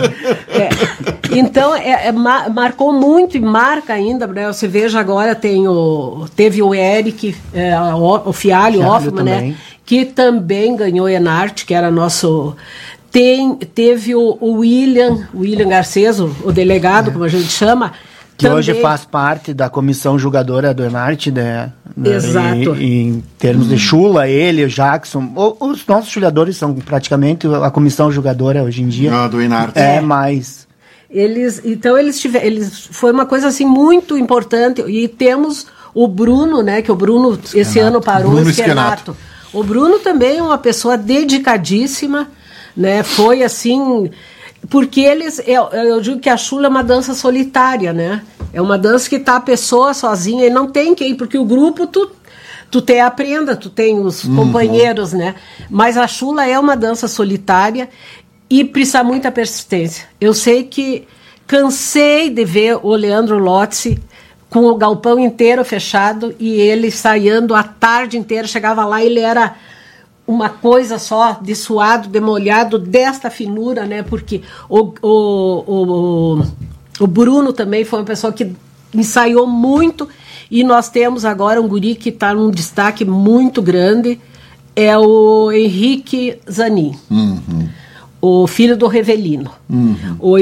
É. Então, é, é, marcou muito e marca ainda, né? Você veja agora, tem o, teve o Eric, é, o, o Fialho, o Hoffman, né? Que também ganhou Enarte, que era nosso... Tem, teve o, o William, William Garcês, o, o delegado, é. como a gente chama. Que também hoje faz parte da comissão julgadora do Enarte, né? Exato. E, em termos hum. de Chula, ele, o Jackson, o, os nossos chuladores são praticamente a comissão julgadora hoje em dia. Ah, do Enarte. É, mais... Eles, então, eles tiveram... Eles, foi uma coisa, assim, muito importante. E temos o Bruno, né? Que o Bruno, Esquenato. esse ano parou, Bruno Esquenato. Esquenato. O Bruno também é uma pessoa dedicadíssima, né? Foi assim, porque eles, eu, eu digo que a Chula é uma dança solitária, né? É uma dança que tá a pessoa sozinha e não tem que ir, porque o grupo tu, tu tem a prenda, tu tem os uhum. companheiros, né? Mas a Chula é uma dança solitária e precisa muita persistência. Eu sei que cansei de ver o Leandro Lotzi com o galpão inteiro fechado e ele saindo a tarde inteira, chegava lá, ele era uma coisa só, de suado, demolhado, desta finura, né? Porque o, o, o, o Bruno também foi uma pessoa que ensaiou muito e nós temos agora um guri que está num destaque muito grande, é o Henrique Zanin. Uhum. O filho do Revelino. Uhum. O,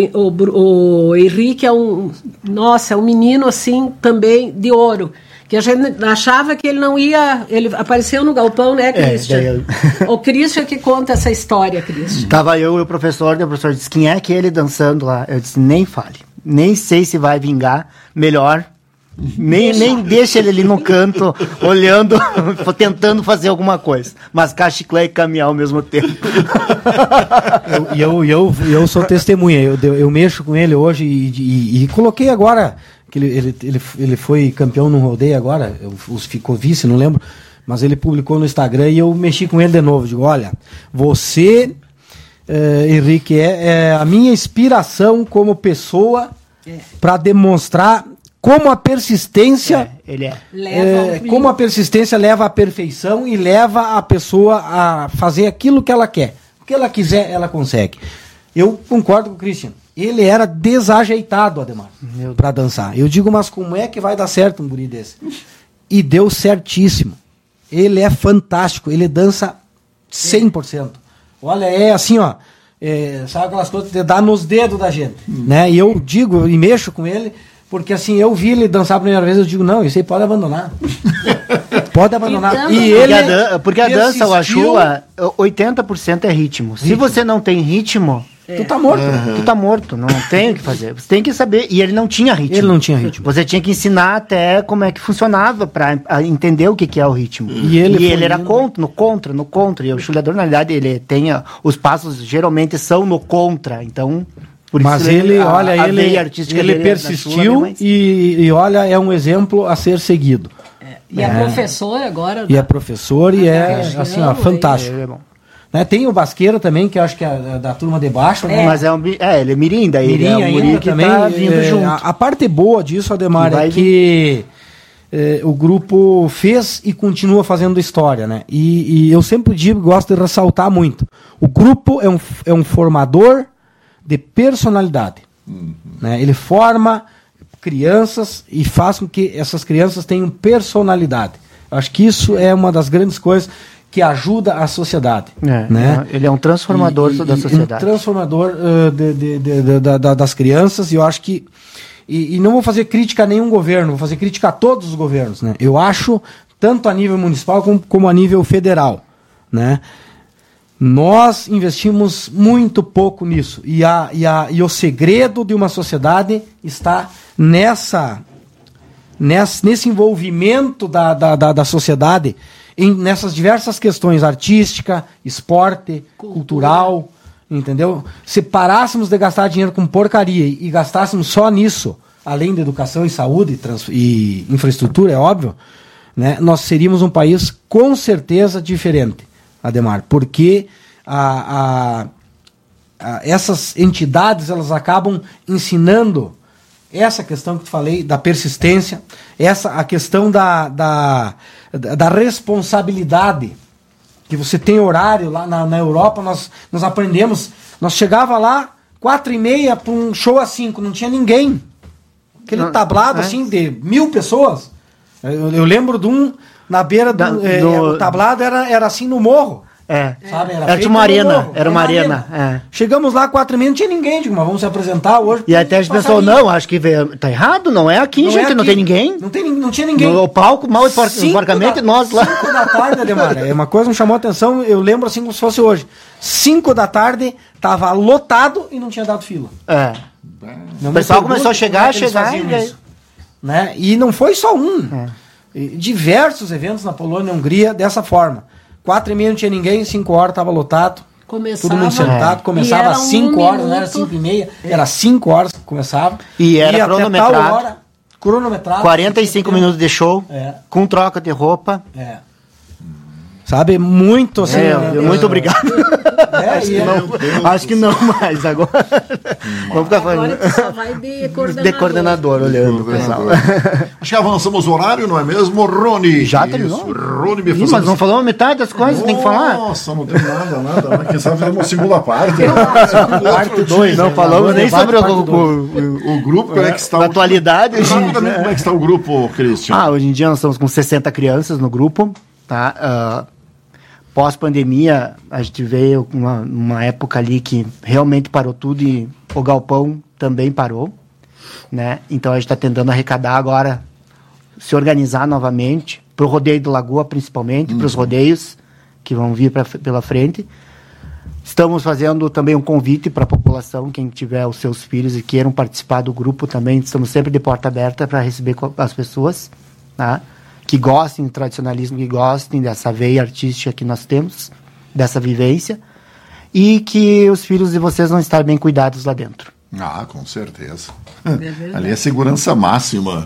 o, o Henrique é um... Nossa, é um menino, assim, também de ouro. Que a gente achava que ele não ia... Ele apareceu no galpão, né, Christian? É, eu... O Christian que conta essa história, Christian. Tava eu e o professor, e o professor disse, quem é que ele dançando lá? Eu disse, nem fale. Nem sei se vai vingar. Melhor... Nem deixa. nem deixa ele ali no canto, olhando, tentando fazer alguma coisa. Mas cachiclé e caminhar ao mesmo tempo. E eu, eu, eu, eu sou testemunha, eu, eu mexo com ele hoje e, e, e coloquei agora, que ele, ele, ele, ele foi campeão no rodeio agora, eu, ficou vice, não lembro, mas ele publicou no Instagram e eu mexi com ele de novo. Digo, olha, você, eh, Henrique, é, é a minha inspiração como pessoa é. para demonstrar como a persistência é, ele é. É, como a persistência leva à perfeição e leva a pessoa a fazer aquilo que ela quer. O que ela quiser, ela consegue. Eu concordo com o Christian. Ele era desajeitado, Ademar, para dançar. Eu digo, mas como é que vai dar certo um guri desse? E deu certíssimo. Ele é fantástico. Ele dança cem por cento. Olha, é assim, ó. É, sabe aquelas coisas que dá nos dedos da gente. Hum. Né? E eu digo, e mexo com ele... Porque assim, eu vi ele dançar a primeira vez, eu digo, não, isso aí pode abandonar. Pode abandonar. Então, e ele porque a, dan- porque a dança, o Achua, oitenta por cento é ritmo. ritmo. Se você não tem ritmo, é. tu tá morto. Uhum. Tu tá morto, não tem o que fazer. Você tem que saber. E ele não tinha ritmo. Ele não tinha ritmo. Você tinha que ensinar até como é que funcionava para entender o que, que é o ritmo. E ele, e ele era contra, no contra, no contra. E o chulador, na realidade, ele tem os passos geralmente são no contra. Então... Por mas ele, a, olha, a ele, ele persistiu sua, e, e, olha, é um exemplo a ser seguido. É, e é, é professor agora. E é professor e é, assim, ó, fantástico. É, é bom. Né? Tem o Basqueiro também, que eu acho que é da turma de baixo. Né? É, mas é, um, é, ele é mirim, daí mirim ele é um mirim que também, tá vindo é, junto. A, a parte boa disso, Ademar, Que é que é, o grupo fez e continua fazendo história, né? E, e eu sempre digo, gosto de ressaltar muito, o grupo é um, é um formador de personalidade. Uhum. Né? Ele forma crianças e faz com que essas crianças tenham personalidade. Eu acho que isso é uma das grandes coisas que ajuda a sociedade. É, né? Ele é um transformador e, da sociedade. Um transformador uh, de, de, de, de, de, de, das crianças, e eu acho que... E, e não vou fazer crítica a nenhum governo, vou fazer crítica a todos os governos. Né? Eu acho, tanto a nível municipal como, como a nível federal, né? Nós investimos muito pouco nisso. E, a, e, a, e o segredo de uma sociedade está nessa, nessa, nesse envolvimento da, da, da, da sociedade em, nessas diversas questões, artística, esporte, Cultura. cultural, entendeu? Se parássemos de gastar dinheiro com porcaria e, e gastássemos só nisso, além de educação e saúde e, trans, e infraestrutura, é óbvio, né, nós seríamos um país com certeza diferente, Ademar, porque a, a, a, essas entidades elas acabam ensinando essa questão que eu falei da persistência, essa a questão da, da, da responsabilidade, que você tem horário lá na, na Europa, nós, nós aprendemos, nós chegava lá quatro e meia para um show às cinco, não tinha ninguém, aquele não, tablado é? assim de mil pessoas, eu, eu lembro de um na beira do, da, do... É, o tablado era, era assim no morro. É. Sabe? Era, era uma arena. Morro, era uma arena. arena. É. Chegamos lá, quatro e meia, não tinha ninguém. Digo, mas vamos se apresentar hoje. E até a gente pensou, não, acho que tá errado, não é aqui, não gente, é aqui. Não tem ninguém. Não, tem, não tinha ninguém. No palco, mal e porcamente, da, nós lá. Cinco da tarde, Ademar, é uma coisa que me chamou a atenção, eu lembro assim como se fosse hoje. Cinco da tarde, tava lotado e não tinha dado fila. É. Não o pessoal começou a chegar, a chegar. E, isso, né? E não foi só um. É. Diversos eventos na Polônia e Hungria dessa forma. Quatro e meia não tinha ninguém, cinco horas estava lotado. Começava, todo mundo sentado. É. Começava às cinco um horas, minuto. Não era cinco e meia, é. Era cinco horas que começava. E era e cronometrado. Até tal hora, cronometrado. quarenta e cinco minutos de show, é. com troca de roupa. É. Sabe, muito assim. É, né? Muito é. obrigado. É, acho, que não, acho que não mais agora. Vamos ficar agora tu só vai de coordenador. De coordenador, olhando o pessoal. Acho que avançamos o horário, não é mesmo, Rony? Já terminou? Rony me Ih, mas não falamos metade das coisas, Nossa, tem que falar. Nossa, não tem nada, nada. Quem sabe fizemos uma segunda parte. Parte dois. Não falamos nem sobre o, o, o, o grupo, como é que está. Na atualidade. Rapidamente, como é que está o grupo, Christian? Ah, hoje em dia nós estamos com sessenta crianças no grupo, tá? Uh, Pós-pandemia, a gente veio uma, uma época ali que realmente parou tudo e o galpão também parou, né? Então a gente está tentando arrecadar agora, se organizar novamente, para o rodeio do Lagoa principalmente, uhum. para os rodeios que vão vir pra, pela frente. Estamos fazendo também um convite para a população, quem tiver os seus filhos e queiram participar do grupo também, estamos sempre de porta aberta para receber as pessoas, tá? Que gostem do tradicionalismo, que gostem dessa veia artística que nós temos, dessa vivência, e que os filhos de vocês vão estar bem cuidados lá dentro. Ah, com certeza. É ali é segurança máxima.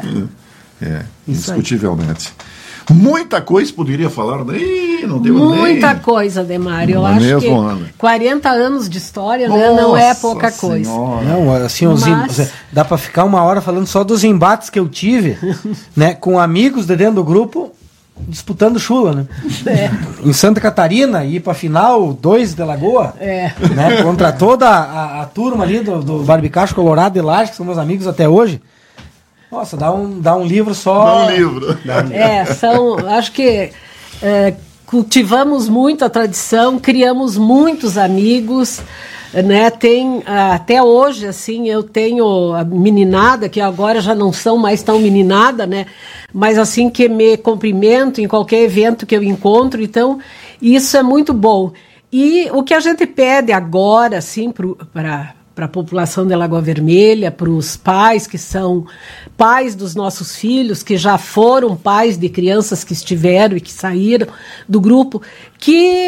É, é indiscutivelmente. Aí. Muita coisa poderia falar, nem, não deu Muita nem... coisa, Ademar. Eu acho que ano. quarenta anos de história, né, não é pouca coisa. Senhora. Não, assim, os Mas... em... dá para ficar uma hora falando só dos embates que eu tive, né, com amigos de dentro do grupo, disputando chula, né? É. Em Santa Catarina, ir para final dois de Lagoa, é. né, contra toda a, a turma ali do, do Barbicacho Colorado de Laje, que são meus amigos até hoje. Nossa, dá um, dá um livro só. Dá um livro. É, são, acho que é, cultivamos muito a tradição, criamos muitos amigos, né? Tem, até hoje, assim, eu tenho a meninada, que agora já não são mais tão meninada, né? Mas assim, que me cumprimento em qualquer evento que eu encontro, então isso é muito bom. E o que a gente pede agora, assim, para... para a população de Lagoa Vermelha, para os pais que são pais dos nossos filhos, que já foram pais de crianças que estiveram e que saíram do grupo, que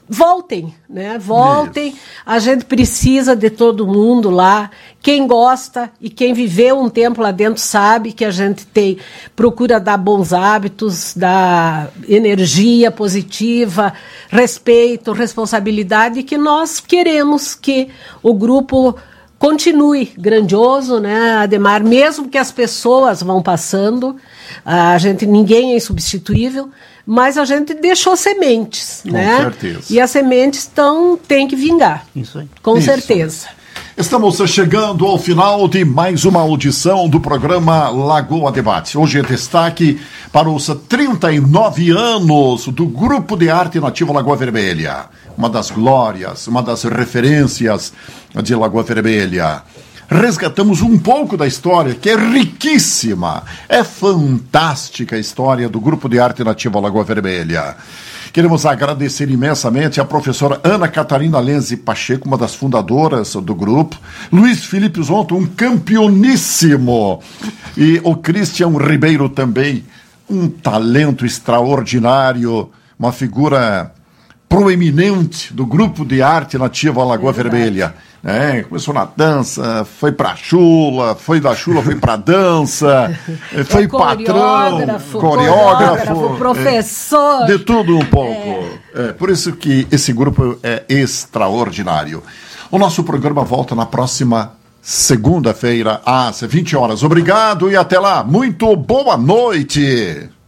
voltem, né? Voltem. Isso. A gente precisa de todo mundo lá. Quem gosta e quem viveu um tempo lá dentro sabe que a gente tem, procura dar bons hábitos, dar energia positiva, respeito, responsabilidade, e que nós queremos que o grupo continue grandioso, né, Ademar? Mesmo que as pessoas vão passando, a gente, ninguém é insubstituível, mas a gente deixou sementes, com né? certeza. E as sementes tão, tem que vingar. Isso aí. Com Isso. certeza. Estamos chegando ao final de mais uma audição do programa Lagoa Debate. Hoje é destaque para os trinta e nove anos do Grupo de Arte Nativa Lagoa Vermelha. Uma das glórias, uma das referências de Lagoa Vermelha. Resgatamos um pouco da história, que é riquíssima. É fantástica a história do Grupo de Arte Nativa Lagoa Vermelha. Queremos agradecer imensamente a professora Ana Catarina Lenzi Pacheco, uma das fundadoras do grupo, Luiz Felipe Zonto, um campeoníssimo, e o Cristian Ribeiro também, um talento extraordinário, uma figura proeminente do Grupo de Arte Nativa Lagoa é Vermelha. É, começou na dança, foi pra chula, foi da chula, foi pra dança, foi é patrão, coreógrafo, coreógrafo, professor. É, de tudo um pouco. É. É, por isso que esse grupo é extraordinário. O nosso programa volta na próxima segunda-feira, às vinte horas. Obrigado e até lá. Muito boa noite.